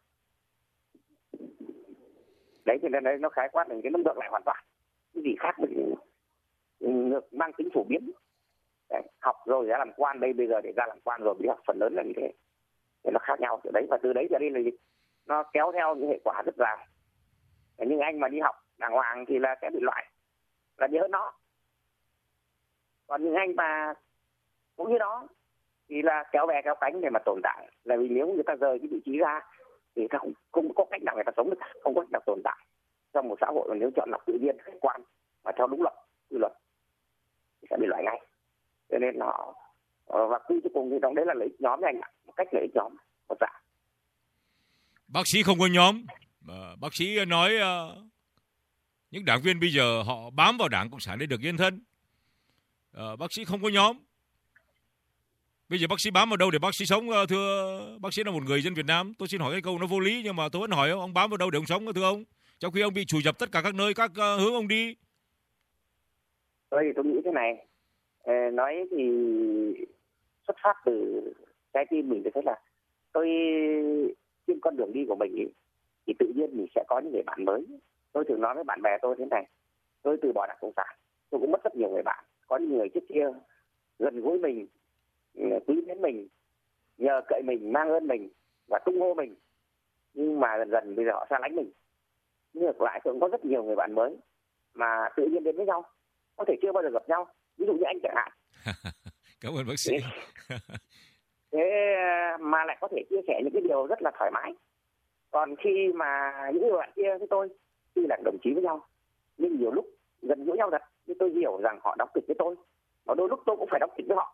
Đấy thì nên đấy nó khái quát thành cái nó ngược lại hoàn toàn. Cái gì khác mình ngược mang tính phổ biến. Đấy, học rồi ra làm quan, đây bây giờ để ra làm quan rồi đi học phần lớn là như thế. Thì nó khác nhau từ đấy, và từ đấy trở đi là gì? Nó kéo theo những hệ quả rất dài. Nhưng anh mà đi học đàng hoàng thì là sẽ bị loại, là nhớ nó. Còn những anh mà cũng như đó thì là kéo bè kéo cánh để mà tồn tại. Là vì nếu người ta rời cái vị trí ra thì ta không, không có cách nào người ta sống được, không có cách nào tồn tại trong một xã hội mà nếu chọn lọc tự nhiên khách quan và theo đúng luật quy luật thì sẽ bị loại ngay. Cho nên họ và cuối cùng thì trong đấy là lợi ích nhóm anh ạ, một cách lợi ích nhóm một dạng. Bác sĩ không có nhóm. Bác sĩ nói uh, những đảng viên bây giờ họ bám vào Đảng Cộng sản để được yên thân. Uh, bác sĩ không có nhóm. Bây giờ bác sĩ bám vào đâu để bác sĩ sống, thưa bác sĩ là một người dân Việt Nam. Tôi xin hỏi cái câu nó vô lý nhưng mà tôi vẫn hỏi ông, ông bám vào đâu để ông sống thưa ông? Trong khi ông bị chủ dập tất cả các nơi, các uh, hướng ông đi. Tôi thì tôi nghĩ thế này. Ờ, nói thì xuất phát từ trái tim mình thì thấy là tôi trên con đường đi của mình ý, thì tự nhiên mình sẽ có những người bạn mới. Tôi thường nói với bạn bè tôi thế này. Tôi từ bỏ Đảng Cộng sản, tôi cũng mất rất nhiều người bạn. Có những người trước kia gần gũi mình, quý mến mình, nhờ cậy mình, mang ơn mình và tung hô mình, nhưng mà dần dần bây giờ họ xa lánh mình. Ngược lại tôi cũng có rất nhiều người bạn mới mà tự nhiên đến với nhau, có thể chưa bao giờ gặp nhau, ví dụ như anh chẳng hạn. Cảm ơn bác sĩ. Thế mà lại có thể chia sẻ những cái điều rất là thoải mái. Còn khi mà những người bạn kia với tôi tuy là đồng chí với nhau nhưng nhiều lúc gần gũi nhau thật, nhưng tôi hiểu rằng họ đóng kịch với tôi, và đôi lúc tôi cũng phải đóng kịch với họ.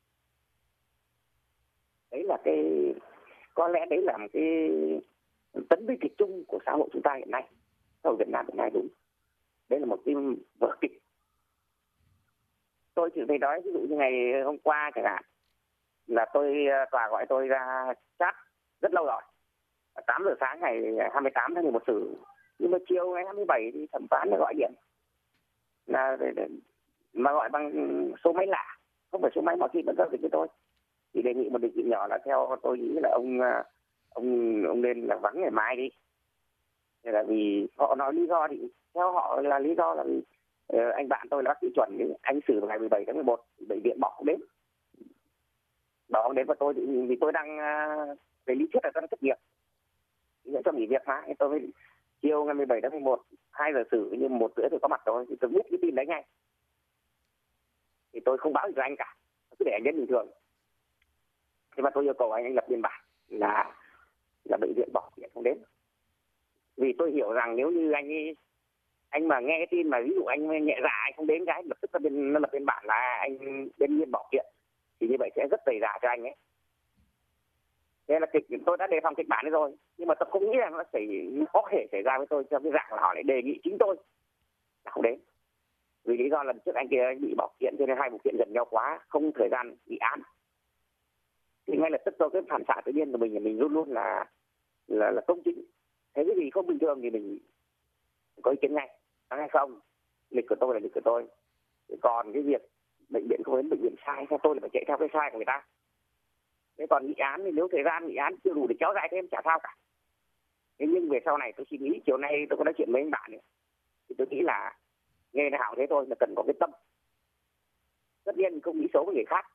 Đấy là cái, có lẽ đấy là một cái tấn bi kịch chung của xã hội chúng ta hiện nay, xã hội Việt Nam hiện nay. Đúng, đấy là một cái vở kịch. Tôi chỉ thấy nói ví dụ như ngày hôm qua chẳng hạn, là tôi tòa gọi tôi ra chat rất lâu rồi, tám giờ sáng ngày hai mươi tám tháng mười một xử, nhưng mà chiều ngày hai mươi bảy thì thẩm phán gọi điện là mà gọi bằng số máy lạ, không phải số máy mọi khi vẫn giao dịch với tôi, thì đề nghị một đề nghị nhỏ là theo tôi nghĩ là ông ông ông nên là vắng ngày mai đi. Là vì họ nói lý do thì theo họ là lý do là vì uh, anh bạn tôi là bác sĩ chuẩn, anh xử vào ngày mười bảy tháng mười một, bệnh viện bỏ không đến, bỏ không đến và tôi thì vì tôi đang uh, về lý thuyết là tôi đang thất nghiệp, nhận cho nghỉ việc mà, tôi mới chiều ngày mười bảy tháng mười một hai giờ xử, nhưng một rưỡi tôi có mặt rồi thì tôi biết cái tin đấy ngay, thì tôi không báo gì cho anh cả, cứ để anh đến bình thường. Thế mà tôi yêu cầu anh anh lập biên bản là là bệnh viện bỏ viện không đến, vì tôi hiểu rằng nếu như anh anh mà nghe cái tin mà ví dụ anh nhẹ dạ anh không đến, cái lập tức nó biên nó lập biên bản là anh bên nhiên bỏ viện, thì như vậy sẽ rất tẩy giả cho anh ấy. kịch tôi đã đề phòng kịch bản đấy rồi, nhưng mà tôi không nghĩ là nó xảy có thể xảy ra với tôi theo cái dạng là họ lại đề nghị chính tôi là không đến, vì lý do lần trước anh kia anh bị bỏ kiện cho nên hai vụ kiện gần nhau quá, không thời gian bị án. Thì ngay lập tức tôi cái phản xạ tự nhiên của mình là mình luôn luôn là là là công chính, thấy cái gì không bình thường thì mình có ý kiến ngay, nói hay không, lịch của tôi là lịch của tôi. Còn cái việc bệnh viện không đến bệnh viện sai, theo tôi là phải chạy theo cái sai của người ta. Thế còn nghị án thì nếu thời gian nghị án chưa đủ để kéo dài thêm chả sao cả. Thế nhưng về sau này tôi suy nghĩ, chiều nay tôi có nói chuyện với anh bạn này, thì tôi nghĩ là nghe nó hảo thế thôi, là cần có cái tâm. Tất nhiên không nghĩ xấu với người khác,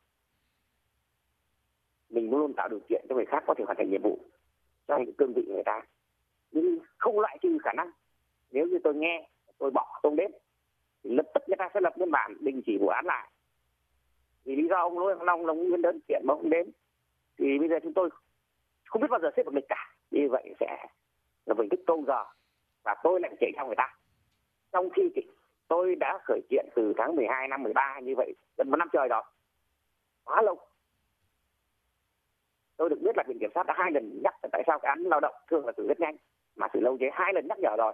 mình luôn tạo điều kiện cho người khác có thể hoàn thành nhiệm vụ trong những cương vị người ta, nhưng không loại trừ khả năng nếu như tôi nghe tôi bỏ tôi đến thì lập tức người ta sẽ lập biên bản đình chỉ vụ án lại, vì lý do ông Lô Long là nguyên đơn kiện mà không đến. Thì bây giờ chúng tôi không biết bao giờ xếp được lịch cả, như vậy sẽ là hình thức câu giờ và tôi lại chạy theo người ta, trong khi tôi đã khởi kiện từ tháng mười hai năm mười ba, như vậy gần một năm trời rồi, quá lâu. Tôi được biết là viện kiểm sát đã hai lần nhắc tại sao cái án lao động thường là xử rất nhanh mà xử lâu thế, hai lần nhắc nhở rồi.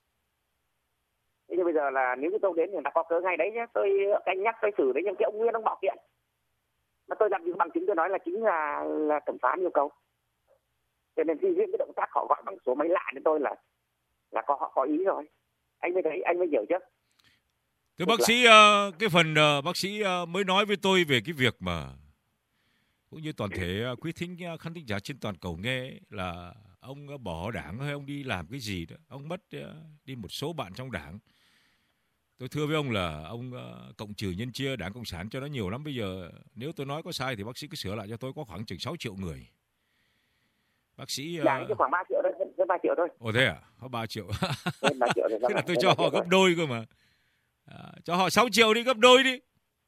Thế nhưng bây giờ là nếu như tôi đến thì người ta có cớ ngay đấy nhé, tôi canh nhắc tôi xử đấy, nhưng cái ông Nguyên ông bỏ kiện mà tôi làm những bằng chứng tôi nói là chính là là thẩm phán yêu cầu. Cho nên khi riêng cái động tác họ gọi bằng số máy lạ đến tôi là là có họ có ý rồi, anh mới thấy, anh mới hiểu chứ. Thưa bác sĩ, uh, cái phần uh, bác sĩ uh, mới nói với tôi về cái việc mà cũng như toàn thể uh, quý thính uh, khán thính giả trên toàn cầu nghe là ông uh, bỏ đảng hay ông đi làm cái gì đó, ông mất uh, đi một số bạn trong đảng. Tôi thưa với ông là ông uh, cộng trừ nhân chia Đảng Cộng sản cho nó nhiều lắm. Bây giờ nếu tôi nói có sai thì bác sĩ cứ sửa lại cho tôi, có khoảng chừng sáu triệu người. Bác sĩ... Uh... Đảng cho khoảng ba triệu thôi, hơn ba triệu thôi. Ồ thế à? Có ba triệu. ba triệu thì thế là tôi cho họ gấp đôi cơ mà. À, cho họ sáu triệu đi, gấp đôi đi.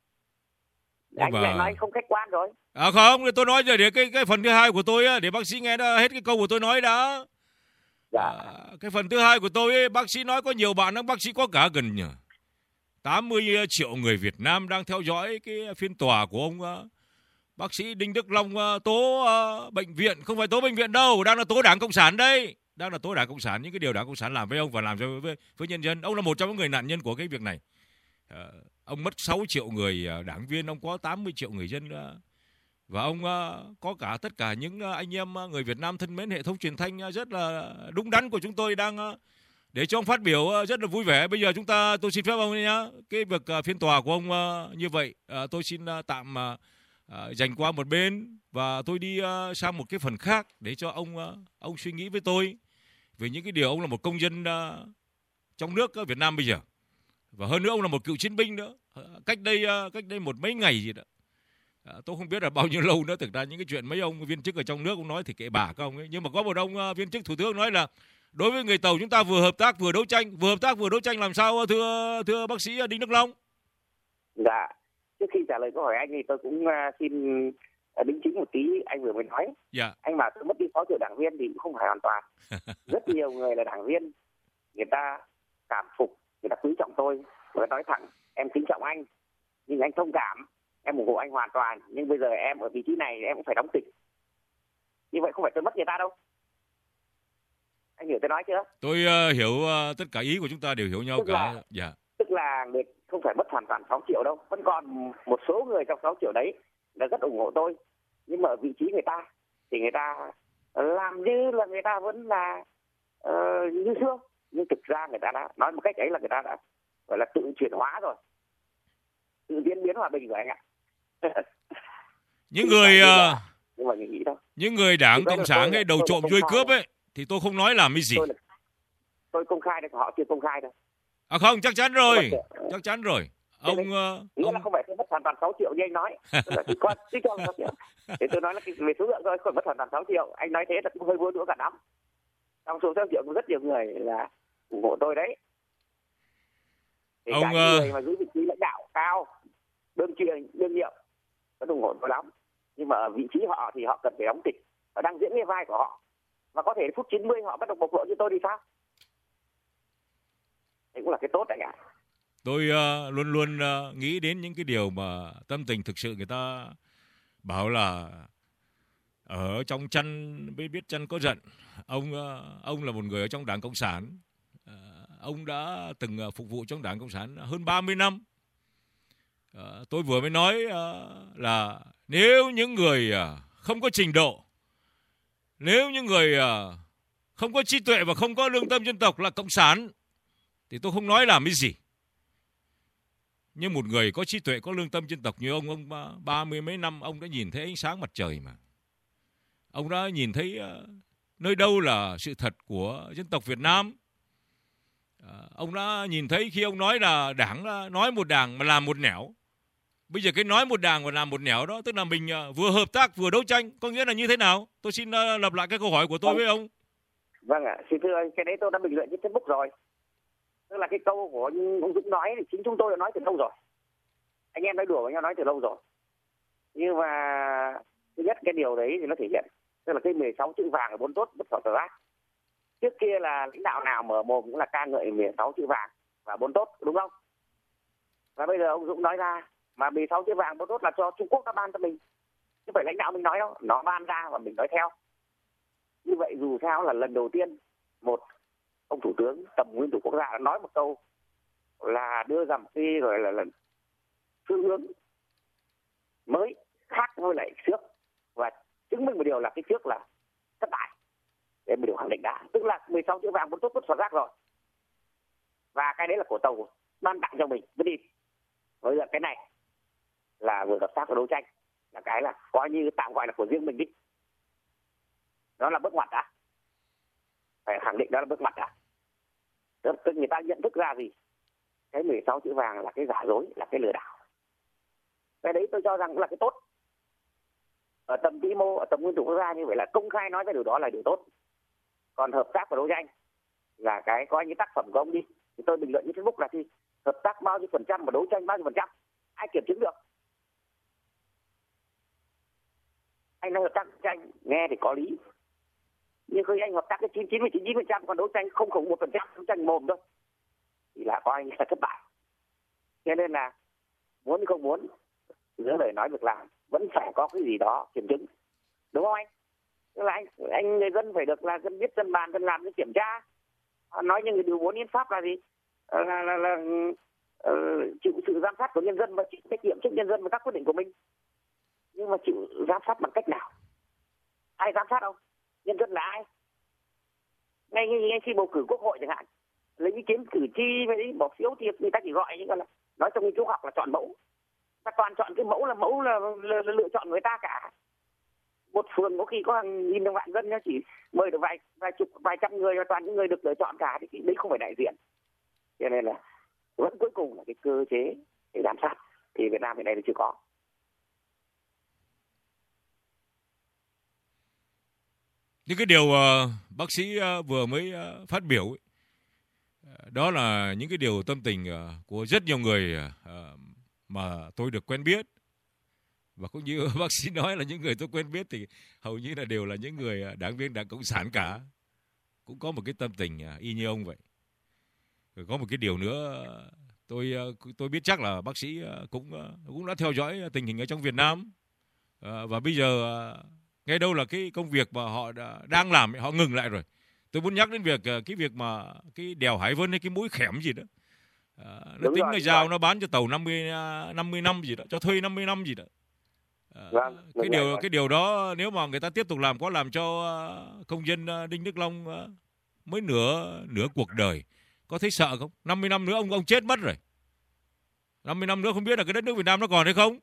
Anh mà... lại nói không khách quan rồi. À không, tôi nói rồi để cái cái phần thứ hai của tôi á, để bác sĩ nghe đã, hết cái câu của tôi nói đã. Dạ. À, cái phần thứ hai của tôi ấy, bác sĩ nói có nhiều bạn lắm, bác sĩ có cả gần tám mươi triệu người Việt Nam đang theo dõi cái phiên tòa của ông uh, bác sĩ Đinh Đức Long uh, tố uh, bệnh viện, không phải tố bệnh viện đâu, đang là tố Đảng Cộng sản đây, đang là tố Đảng Cộng sản, những cái điều Đảng Cộng sản làm với ông và làm cho với, với nhân dân. Ông là một trong những người nạn nhân của cái việc này. Uh, ông mất sáu triệu người uh, đảng viên, ông có tám mươi triệu người dân uh, và ông uh, có cả tất cả những uh, anh em uh, người Việt Nam thân mến hệ thống truyền thanh uh, rất là đúng đắn của chúng tôi đang uh, để cho ông phát biểu uh, rất là vui vẻ. Bây giờ chúng ta, tôi xin phép ông nhé, cái việc uh, phiên tòa của ông uh, như vậy uh, tôi xin uh, tạm uh, uh, dành qua một bên và tôi đi uh, sang một cái phần khác để cho ông uh, ông suy nghĩ với tôi về những cái điều. Ông là một công dân uh, trong nước uh, Việt Nam bây giờ, và hơn nữa ông là một cựu chiến binh nữa. Uh, cách đây uh, cách đây một mấy ngày gì đó. À, tôi không biết là bao nhiêu lâu nữa. Thực ra những cái chuyện mấy ông viên chức ở trong nước cũng nói thì kệ bà các ông ấy, nhưng mà có một ông uh, viên chức thủ tướng nói là đối với người Tàu chúng ta vừa hợp tác vừa đấu tranh, vừa hợp tác vừa đấu tranh làm sao thưa thưa bác sĩ Đinh Đức Long? Dạ, trước khi trả lời câu hỏi anh thì tôi cũng uh, xin đính chính một tí anh vừa mới nói. Dạ. Anh mà tôi mất đi phó trưởng đảng viên thì cũng không phải hoàn toàn. Rất nhiều người là đảng viên, người ta cảm phục, người ta quý trọng tôi, người ta nói thẳng em kính trọng anh, nhưng anh thông cảm, em ủng hộ anh hoàn toàn, nhưng bây giờ em ở vị trí này em cũng phải đóng kịch. Như vậy không phải tôi mất người ta đâu. Anh hiểu tôi nói chưa? Tôi uh, hiểu uh, tất cả ý của chúng ta đều hiểu nhau tức cả. Là, dạ. Tức là người không phải mất hoàn toàn sáu triệu đâu, vẫn còn một số người trong sáu triệu đấy là rất ủng hộ tôi, nhưng mà ở vị trí người ta thì người ta làm như là người ta vẫn là uh, như xưa, nhưng thực ra người ta đã nói một cách ấy là người ta đã gọi là tự chuyển hóa rồi, tự diễn biến hòa bình rồi anh ạ. Những người uh, nhưng mà nghĩ đâu. Những người Đảng Cộng sản hay đầu trộm đuôi cướp ấy thì tôi không nói làm cái gì. Tôi, là, tôi công khai đây, họ chưa công khai đâu. À không, chắc chắn rồi, chắc chắn rồi. Ông nghĩa uh, ông... là không phải tôi mất hoàn toàn sáu triệu như anh nói. Tôi con chứ cho sáu triệu. Thì tôi nói là về số lượng thôi, không mất hoàn toàn sáu triệu. Anh nói thế là cũng hơi vô đũa cả lắm. Trong số sáu triệu có rất nhiều người là ủng hộ tôi đấy. Thì ông cả uh... người mà giữ vị trí lãnh đạo cao, đương truyền, đương nhiệm vẫn ủng hộ tôi lắm. Nhưng mà ở vị trí họ thì họ cần phải đóng kịch, họ đang diễn cái vai của họ, và có thể phút chín mươi họ bắt đầu bộc lộ như tôi thì sao? Đấy cũng là cái tốt đấy ạ. Tôi uh, luôn luôn uh, nghĩ đến những cái điều mà tâm tình thực sự người ta bảo là ở trong chăn biết biết chăn có giận. Ông ông là một người ở trong Đảng Cộng sản. Ông đã từng phục vụ trong Đảng Cộng sản hơn ba mươi năm. Tôi vừa mới nói là nếu những người không có trình độ, nếu những người không có trí tuệ và không có lương tâm dân tộc là cộng sản, thì tôi không nói làm cái gì. Nhưng một người có trí tuệ, có lương tâm dân tộc như ông, ông ba mươi mấy năm ông đã nhìn thấy ánh sáng mặt trời mà. Ông đã nhìn thấy nơi đâu là sự thật của dân tộc Việt Nam. Ông đã nhìn thấy khi ông nói là đảng nói một đảng mà làm một nẻo. Bây giờ cái nói một đảng và làm một nẻo đó, tức là mình vừa hợp tác vừa đấu tranh, có nghĩa là như thế nào? Tôi xin lặp lại cái câu hỏi của tôi với ông. Vâng ạ, xin thưa anh, cái đấy tôi đã bình luận trên Facebook rồi. Tức là cái câu của ông Dũng nói thì chính chúng tôi đã nói từ lâu rồi. Anh em nói đùa với nhau nói từ lâu rồi. Nhưng mà thứ nhất cái điều đấy thì nó thể hiện, tức là cái mười sáu chữ vàng ở bốn tốt bất khả giác. Trước kia là lãnh đạo nào mở mồm cũng là ca ngợi mười sáu chữ vàng và bốn tốt, đúng không? Và bây giờ ông Dũng nói ra, mà mười sáu chữ vàng bốn tốt là cho Trung Quốc nó ban cho mình, chứ phải lãnh đạo mình nói đâu, nó ban ra và mình nói theo. Như vậy dù sao là lần đầu tiên một ông thủ tướng tầm nguyên thủ quốc gia đã nói một câu là đưa ra một cái rồi là, là phương hướng mới khác với lại trước, và chứng minh một điều là cái trước là thất bại. Để một điều khẳng định đã, tức là mười sáu chữ vàng bốn tốt bất phạt giác rồi, và cái đấy là của tàu ban tặng cho mình mới đi. Bây giờ cái này là vừa hợp tác và đấu tranh, là cái là coi như tạm gọi là của riêng mình đi. Đó là bước ngoặt đã, phải khẳng định đó là bước ngoặt đã. Tức người ta nhận thức ra gì cái mười sáu chữ vàng là cái giả dối, là cái lừa đảo. Cái đấy tôi cho rằng cũng là cái tốt. Ở tầm vĩ mô, ở tầm nguyên thủ quốc gia như vậy là công khai nói cái điều đó là điều tốt. Còn hợp tác và đấu tranh là cái coi như tác phẩm của ông đi. Thì tôi bình luận trên Facebook là thì hợp tác bao nhiêu phần trăm và đấu tranh bao nhiêu phần trăm, ai kiểm chứng được? Anh nói hợp tác đấu tranh nghe thì có lý, nhưng khi anh hợp tác cái chín chín mươi chín phần trăm còn đấu tranh không không một phần trăm, đấu tranh mồm thôi, thì là coi như là thất bại. Cho nên là muốn không muốn, giữa lời nói việc làm vẫn phải có cái gì đó kiểm chứng, đúng không anh? Tức là anh anh người dân phải được là dân biết, dân bàn, dân làm, dân kiểm tra. Nói như người điều bốn hiến pháp là gì? Là là, là, là uh, chịu sự giám sát của nhân dân và chịu trách nhiệm trước nhân dân và các quyết định của mình. Nhưng mà chịu giám sát bằng cách nào? Ai giám sát không? Nhân dân là ai? Ngay, ngay, ngay khi bầu cử quốc hội chẳng hạn, lấy ý kiến cử tri với bỏ phiếu thì người ta chỉ gọi những gọi là nói trong nghiên cứu học là chọn mẫu. Ta toàn chọn cái mẫu là mẫu là, là, là lựa chọn người ta cả. Một phường có khi có hàng nghìn vạn dân, nó chỉ mời được vài vài chục vài trăm người, và toàn những người được lựa chọn cả, thì đấy không phải đại diện. Cho nên là vẫn cuối cùng là cái cơ chế để giám sát thì Việt Nam hiện nay thì chưa có. Những cái điều uh, bác sĩ uh, vừa mới uh, phát biểu ấy, uh, đó là những cái điều tâm tình uh, của rất nhiều người uh, mà tôi được quen biết. Và cũng như bác sĩ nói là những người tôi quen biết thì hầu như là đều là những người đảng viên Đảng Cộng sản cả. Cũng có một cái tâm tình uh, y như ông vậy. Rồi có một cái điều nữa, tôi uh, tôi biết chắc là bác sĩ uh, cũng uh, cũng đã theo dõi tình hình ở trong Việt Nam. Uh, và bây giờ uh, ngay đâu là cái công việc mà họ đã, đang làm, họ ngừng lại rồi. Tôi muốn nhắc đến việc cái việc mà cái đèo Hải Vân hay cái mũi Khẻm gì đó, à, nó đúng tính rồi, là giao rồi. Nó bán cho tàu năm mươi năm gì đó, cho thuê năm mươi năm gì đó. À, vâng, cái điều rồi. Cái điều đó nếu mà người ta tiếp tục làm, có làm cho công dân Đinh Đức Long mới nửa nửa cuộc đời, có thấy sợ không? năm mươi năm nữa ông ông chết mất rồi. năm mươi năm nữa không biết là cái đất nước Việt Nam nó còn hay không?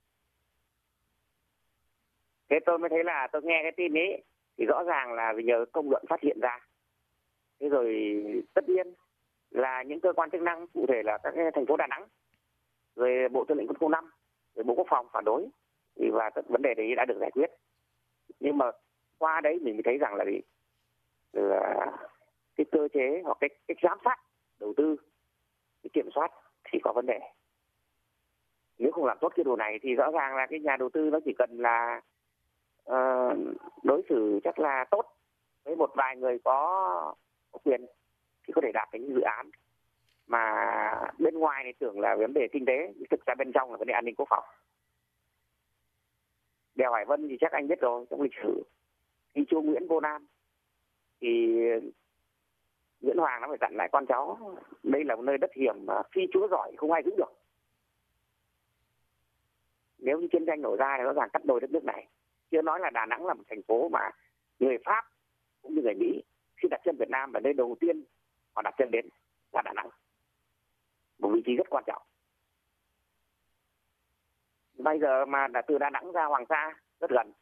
Thế tôi mới thấy là tôi nghe cái tin ấy thì rõ ràng là vì nhờ công luận phát hiện ra. Thế rồi tất nhiên là những cơ quan chức năng, cụ thể là các thành phố Đà Nẵng, rồi Bộ Tư lệnh Quân khu năm, rồi Bộ Quốc phòng phản đối, và vấn đề đấy đã được giải quyết. Nhưng mà qua đấy mình mới thấy rằng là, là cái cơ chế hoặc cái, cái giám sát đầu tư, cái kiểm soát thì có vấn đề. Nếu không làm tốt cái đồ này thì rõ ràng là cái nhà đầu tư nó chỉ cần là uh, đối xử chắc là tốt với một vài người có, có quyền thì có thể đạt đến những dự án mà bên ngoài thì tưởng là vấn đề kinh tế, thực ra bên trong là vấn đề an ninh quốc phòng. đèo Hải Vân thì chắc anh biết rồi, trong lịch sử khi chúa Nguyễn vô Nam thì Nguyễn Hoàng nó phải dặn lại con cháu đây là một nơi đất hiểm mà phi chúa giỏi không ai giữ được. Nếu như chiến tranh nổ ra thì rõ ràng cắt đôi đất nước này. Chưa nói là Đà Nẵng là một thành phố mà người Pháp cũng như người Mỹ khi đặt chân Việt Nam và nơi đầu tiên họ đặt chân đến là Đà Nẵng, một vị trí rất quan trọng. Bây giờ mà đã từ Đà Nẵng ra Hoàng Sa rất gần.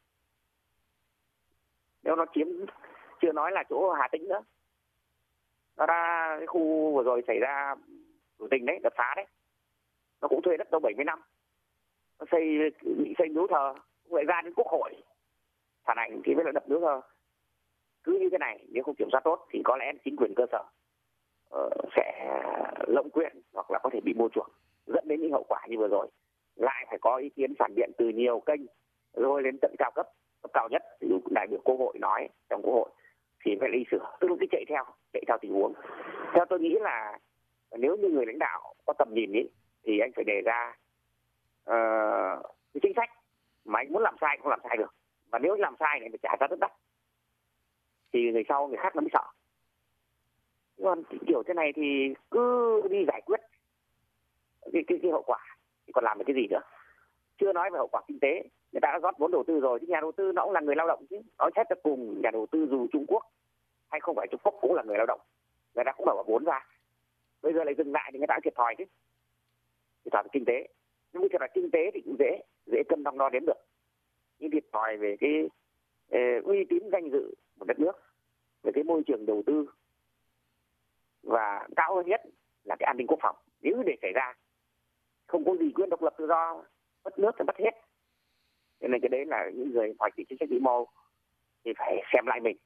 Nếu nó chiếm, chưa nói là chỗ Hà Tĩnh nữa, nó ra cái khu vừa rồi xảy ra biểu tình đấy, đập phá đấy, nó cũng thuê đất đâu bảy mươi năm, nó xây bị xây miếu thờ, lại ra đến Quốc hội phản ảnh thì mới là đập miếu thờ. Cứ như thế này nếu không kiểm soát tốt thì có lẽ chính quyền cơ sở uh, sẽ lộng quyền hoặc là có thể bị mua chuộc, dẫn đến những hậu quả như vừa rồi. Lại phải có ý kiến phản biện từ nhiều kênh rồi đến tận cao cấp, cấp cao nhất, ví dụ đại biểu Quốc hội nói trong Quốc hội thì phải lý sửa, tức là cái chạy theo chạy theo tình huống. Theo tôi nghĩ là nếu như người lãnh đạo có tầm nhìn ý, thì anh phải đề ra uh, cái chính sách mà anh muốn làm sai không làm sai được, và nếu anh làm sai thì anh phải trả giá rất đắt thì người sau người khác nó mới sợ. Còn kiểu thế này thì cứ đi giải quyết cái, cái, cái hậu quả thì còn làm được cái gì nữa. Chưa nói về hậu quả kinh tế, người ta đã rót vốn đầu tư rồi, thì nhà đầu tư nó cũng là người lao động chứ. Nói xét cho cùng, nhà đầu tư dù Trung Quốc hay không phải Trung Quốc cũng là người lao động, người ta cũng phải bỏ vốn ra. Bây giờ lại dừng lại thì người ta thiệt thòi chứ, thiệt thòi về kinh tế. Nhưng thiệt thòi kinh tế thì cũng dễ dễ cân đong đo đếm được, nhưng thiệt thòi về cái uh, uy tín danh dự của đất nước, về cái môi trường đầu tư, và cao hơn nhất là cái an ninh quốc phòng. Nếu để xảy ra không có gì quyền độc lập tự do, mất nước thì mất hết. Cho nên cái đấy là những người hoạch định chính sách vĩ mô thì phải xem lại mình.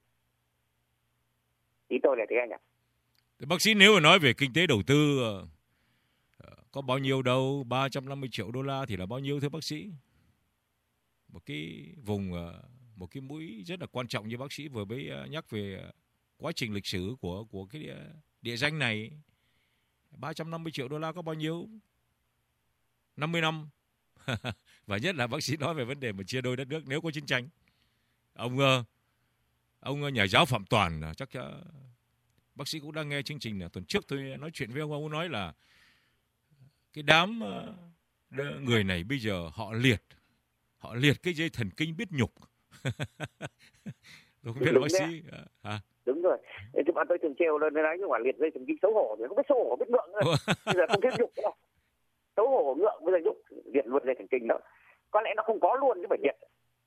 Ý tôi là thế anh ạ. Bác sĩ nếu mà nói về kinh tế đầu tư có bao nhiêu đâu, ba trăm năm mươi triệu đô la thì là bao nhiêu thưa bác sĩ? Một cái vùng, một cái mũi rất là quan trọng như bác sĩ vừa mới nhắc về quá trình lịch sử của của cái địa, địa danh này. ba trăm năm mươi triệu đô la có bao nhiêu? năm mươi năm. Và nhất là bác sĩ nói về vấn đề mà chia đôi đất nước nếu có chiến tranh. Ông ông nhà giáo Phạm Toàn, chắc bác sĩ cũng đang nghe chương trình tuần trước tôi nói chuyện với ông, ông nói là cái đám người này bây giờ họ liệt họ liệt cái dây thần kinh biết nhục. Tôi không biết là bác sĩ hả? Đúng rồi. Chứ bạn tôi thường trêu lên nói nhưng mà liệt dây thần kinh xấu hổ thì không biết xấu hổ biết ngượng nữa. Bây giờ không biết nhục đâu. Xấu hổ ngượng bây giờ nhục, liệt luôn dây thần kinh đó. Có lẽ nó không có luôn chứ phải liệt.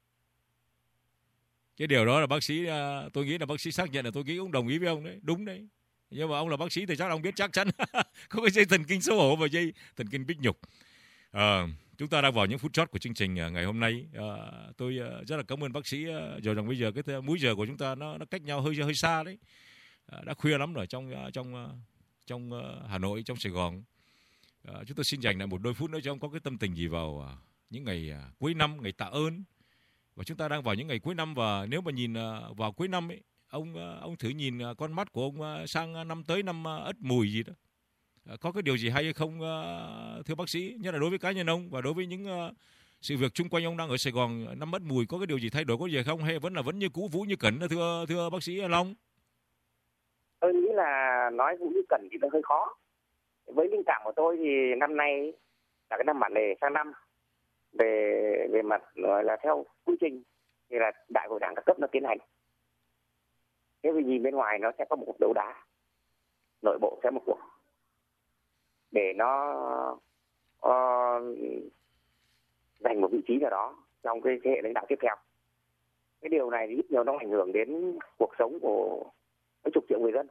Cái điều đó là bác sĩ, tôi nghĩ là bác sĩ xác nhận, là tôi nghĩ cũng đồng ý với ông đấy, đúng đấy. Nhưng mà ông là bác sĩ thì chắc là ông biết chắc chắn có cái dây thần kinh xấu hổ và dây thần kinh bích nhục. À, chúng ta đang vào những phút chót của chương trình ngày hôm nay. À, tôi rất là cảm ơn bác sĩ. Rồi rằng bây giờ cái múi giờ của chúng ta nó, nó cách nhau hơi hơi xa đấy. À, đã khuya lắm rồi trong trong trong Hà Nội, trong Sài Gòn. À, chúng tôi xin dành lại một đôi phút nữa cho ông có cái tâm tình gì vào những ngày cuối năm, ngày tạ ơn. Và chúng ta đang vào những ngày cuối năm, và nếu mà nhìn vào cuối năm ấy, ông ông thử nhìn con mắt của ông sang năm tới, năm Ất Mùi gì đó, có cái điều gì hay hay không thưa bác sĩ, nhất là đối với cá nhân ông và đối với những sự việc chung quanh ông đang ở Sài Gòn năm Ất Mùi, có cái điều gì thay đổi, có gì không, hay vẫn là vẫn như cũ Vũ Như Cẩn thưa thưa bác sĩ Long? Tôi nghĩ là nói Vũ Như Cẩn thì nó hơi khó. Với linh cảm của tôi thì năm nay là cái năm bản lề sang năm, về về mặt gọi là theo quy trình thì là đại hội đảng các cấp nó tiến hành. Thế vì nhìn bên ngoài nó sẽ có một cuộc đấu đá, nội bộ sẽ một cuộc để nó uh, giành một vị trí nào đó trong cái thế hệ lãnh đạo tiếp theo. Cái điều này thì ít nhiều nó ảnh hưởng đến cuộc sống của mấy chục triệu người dân.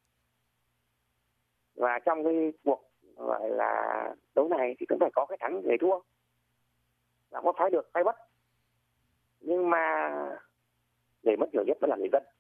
Và trong cái cuộc gọi là đấu này thì cũng phải có cái thắng người thua, là có phái được phái bất, nhưng mà người mất nhiều nhất vẫn là người dân.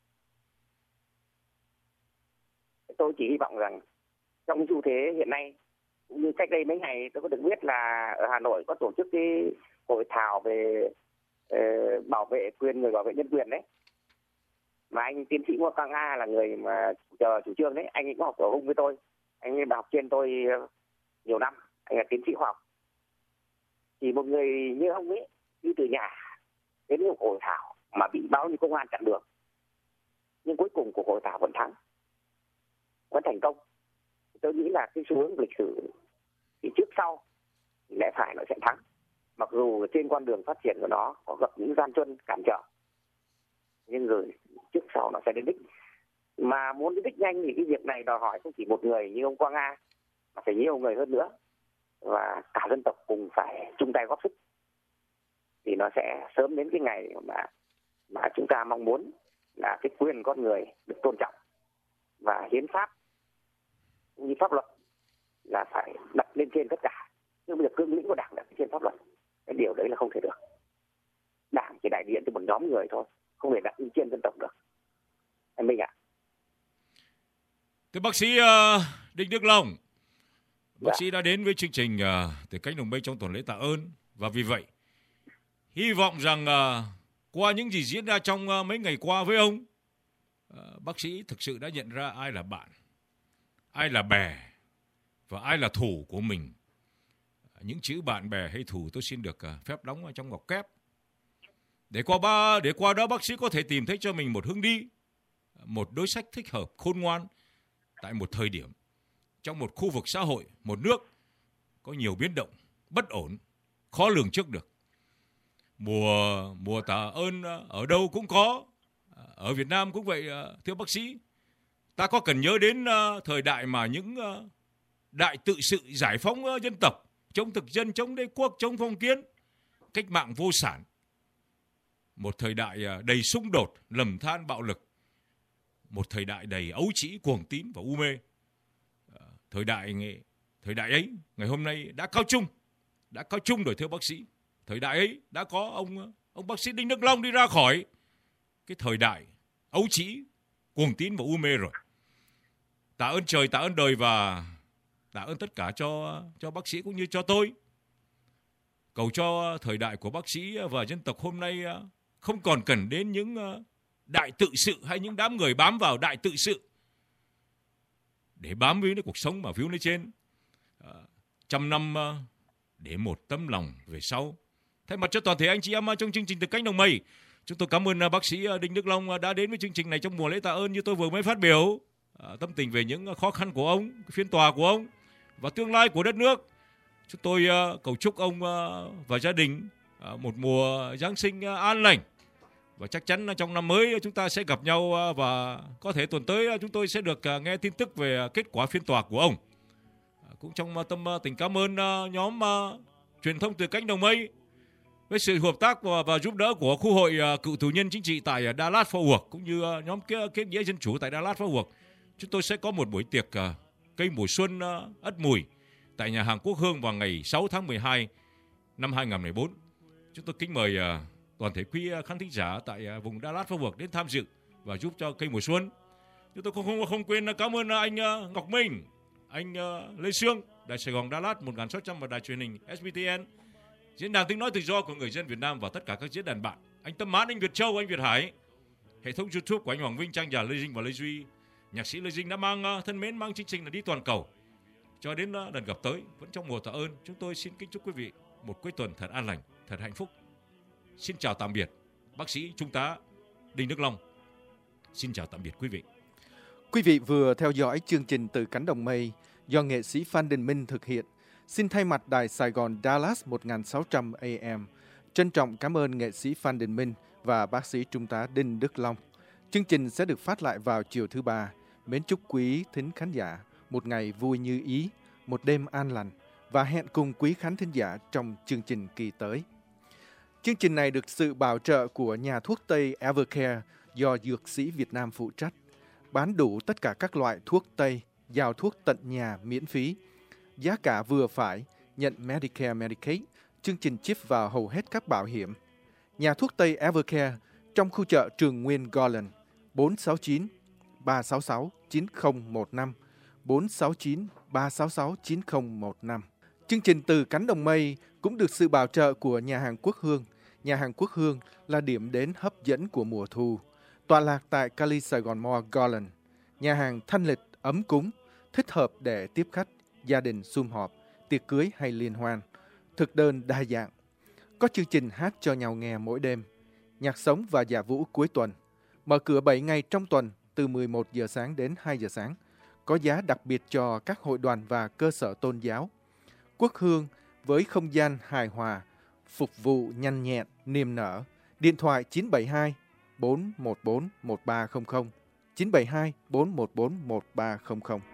Tôi chỉ hy vọng rằng trong xu thế hiện nay, cũng như cách đây mấy ngày tôi có được biết là ở Hà Nội có tổ chức cái hội thảo về uh, bảo vệ quyền người bảo vệ nhân quyền đấy, mà anh tiến sĩ Ngô Quang Nga là người mà chờ chủ trương đấy, anh ấy có học ở Hung với tôi, anh ấy học trên tôi nhiều năm, anh là tiến sĩ khoa học. Thì một người như ông ấy đi từ nhà đến những hội thảo mà bị bao nhiêu công an chặn đường, nhưng cuối cùng cuộc hội thảo vẫn thắng, vẫn thành công. Tôi nghĩ là cái xu hướng lịch sử thì trước sau lẽ phải nó sẽ thắng, mặc dù trên con đường phát triển của nó có gặp những gian truân cản trở, nhưng rồi trước sau nó sẽ đến đích. Mà muốn đến đích nhanh thì cái việc này đòi hỏi không chỉ một người như ông Quang A, mà phải nhiều người hơn nữa, và cả dân tộc cùng phải chung tay góp sức, thì nó sẽ sớm đến cái ngày mà mà chúng ta mong muốn là cái quyền con người được tôn trọng, và hiến pháp cũng như pháp luật là phải đặt lên trên tất cả. Nhưng bây giờ cương lĩnh của Đảng đặt lên trên pháp luật, cái điều đấy là không thể được. Đảng chỉ đại diện cho một nhóm người thôi, không thể đặt lên trên dân tộc được. Anh Minh ạ. À. Thưa bác sĩ uh, Đinh Đức Long, bác Dạ. sĩ đã đến với chương trình uh, Từ Cánh Đồng Mây trong tuần lễ tạ ơn, và vì vậy hy vọng rằng uh, qua những gì diễn ra trong uh, mấy ngày qua với ông, uh, bác sĩ thực sự đã nhận ra ai là bạn, ai là bè và ai là thù của mình. Những chữ bạn bè hay thù tôi xin được uh, phép đóng ở trong ngoặc kép, để qua ba để qua đó bác sĩ có thể tìm thấy cho mình một hướng đi, một đối sách thích hợp, khôn ngoan tại một thời điểm, trong một khu vực xã hội, một nước có nhiều biến động, bất ổn, khó lường trước được. Mùa mùa tạ ơn ở đâu cũng có, ở Việt Nam cũng vậy. Thưa bác sĩ, ta có cần nhớ đến thời đại mà những đại tự sự giải phóng dân tộc, chống thực dân, chống đế quốc, chống phong kiến, cách mạng vô sản, một thời đại đầy xung đột, lầm than, bạo lực, một thời đại đầy ấu trĩ, cuồng tín và u mê. Thời đại thời đại ấy ngày hôm nay đã cao chung, đã cao chung rồi thưa bác sĩ. Thời đại ấy đã có ông ông bác sĩ Đinh Đức Long đi ra khỏi cái thời đại ấu trĩ, cuồng tín và u mê rồi. Tạ ơn trời, tạ ơn đời và tạ ơn tất cả cho cho bác sĩ cũng như cho tôi. Cầu cho thời đại của bác sĩ và dân tộc hôm nay không còn cần đến những đại tự sự hay những đám người bám vào đại tự sự để bám víu đến cuộc sống mà víu lên trên. Trăm năm để một tấm lòng về sau. Thay mặt cho toàn thể anh chị em trong chương trình Từ Cánh Đồng Mây, chúng tôi cảm ơn bác sĩ Đinh Đức Long đã đến với chương trình này trong mùa lễ tạ ơn như tôi vừa mới phát biểu. Tâm tình về những khó khăn của ông, phiên tòa của ông và tương lai của đất nước. Chúng tôi cầu chúc ông và gia đình một mùa Giáng sinh an lành. Và chắc chắn trong năm mới chúng ta sẽ gặp nhau, và có thể tuần tới chúng tôi sẽ được nghe tin tức về kết quả phiên tòa của ông. Cũng trong tâm tình cảm ơn nhóm truyền thông Từ Cánh Đồng Mây với sự hợp tác và, và giúp đỡ của khu hội cựu tù nhân chính trị tại Dallas Fort Worth, cũng như nhóm kết nghĩa dân chủ tại Dallas Fort Worth. Chúng tôi sẽ có một buổi tiệc cây mùa xuân Ất Mùi tại nhà hàng Quốc Hương vào ngày sáu tháng mười hai năm hai nghìn không trăm lẻ bốn. Chúng tôi kính mời toàn thể quý khán thính giả tại vùng Dallas Fort Worth đến tham dự và giúp cho cây mùa xuân. Chúng tôi không không, không quên cảm ơn anh Ngọc Minh, anh Lê Sương, Đài Sài Gòn Dallas một nghìn sáu trăm và đài truyền hình ét bê tê en, diễn đàn tiếng nói tự do của người dân Việt Nam và tất cả các diễn đàn bạn. Anh Tâm Mãn, anh Việt Châu, anh Việt Hải, hệ thống YouTube của anh Hoàng Vinh, trang giả Lê Dinh và Lê Duy. Nhạc sĩ Lê Dinh đã mang thân mến mang chương trình là đi toàn cầu. Cho đến lần gặp tới, vẫn trong mùa tạ ơn, chúng tôi xin kính chúc quý vị một cuối tuần thật an lành, thật hạnh phúc. Xin chào tạm biệt, bác sĩ Trung tá Đinh Đức Long. Xin chào tạm biệt quý vị. Quý vị vừa theo dõi chương trình Từ Cánh Đồng Mây do nghệ sĩ Phan Đình Minh thực hiện. Xin thay mặt Đài Sài Gòn Dallas một nghìn sáu trăm A M trân trọng cảm ơn nghệ sĩ Phan Đình Minh và bác sĩ Trung tá Đinh Đức Long. Chương trình sẽ được phát lại vào chiều thứ ba. Mến chúc quý thính khán giả một ngày vui như ý, một đêm an lành, và hẹn cùng quý khán thính giả trong chương trình kỳ tới. Chương trình này được sự bảo trợ của nhà thuốc Tây Evercare do Dược sĩ Việt Nam phụ trách. Bán đủ tất cả các loại thuốc Tây, giao thuốc tận nhà miễn phí. Giá cả vừa phải, nhận Medicare, Medicaid, chương trình chip vào hầu hết các bảo hiểm. Nhà thuốc Tây Evercare trong khu chợ Trường Nguyên Garland, bốn sáu chín ba sáu sáu chín không một năm, bốn sáu chín ba sáu sáu chín không một năm. Chương trình Từ Cánh Đồng Mây cũng được sự bảo trợ của nhà hàng Quốc Hương. Nhà hàng Quốc Hương là điểm đến hấp dẫn của mùa thu, tọa lạc tại Cali Sài Gòn Mall Garland. Nhà hàng thanh lịch, ấm cúng, thích hợp để tiếp khách, gia đình sum họp, tiệc cưới hay liên hoan. Thực đơn đa dạng, có chương trình hát cho nhau nghe mỗi đêm. nhạc sống và dạ vũ cuối tuần. Mở cửa bảy ngày trong tuần từ mười một giờ sáng đến hai giờ sáng. Có giá đặc biệt cho các hội đoàn và cơ sở tôn giáo. Quốc Hương với không gian hài hòa, phục vụ nhanh nhẹn, niềm nở. Điện thoại chín bảy hai bốn một bốn một ba không không, chín bảy hai bốn một bốn một ba không không.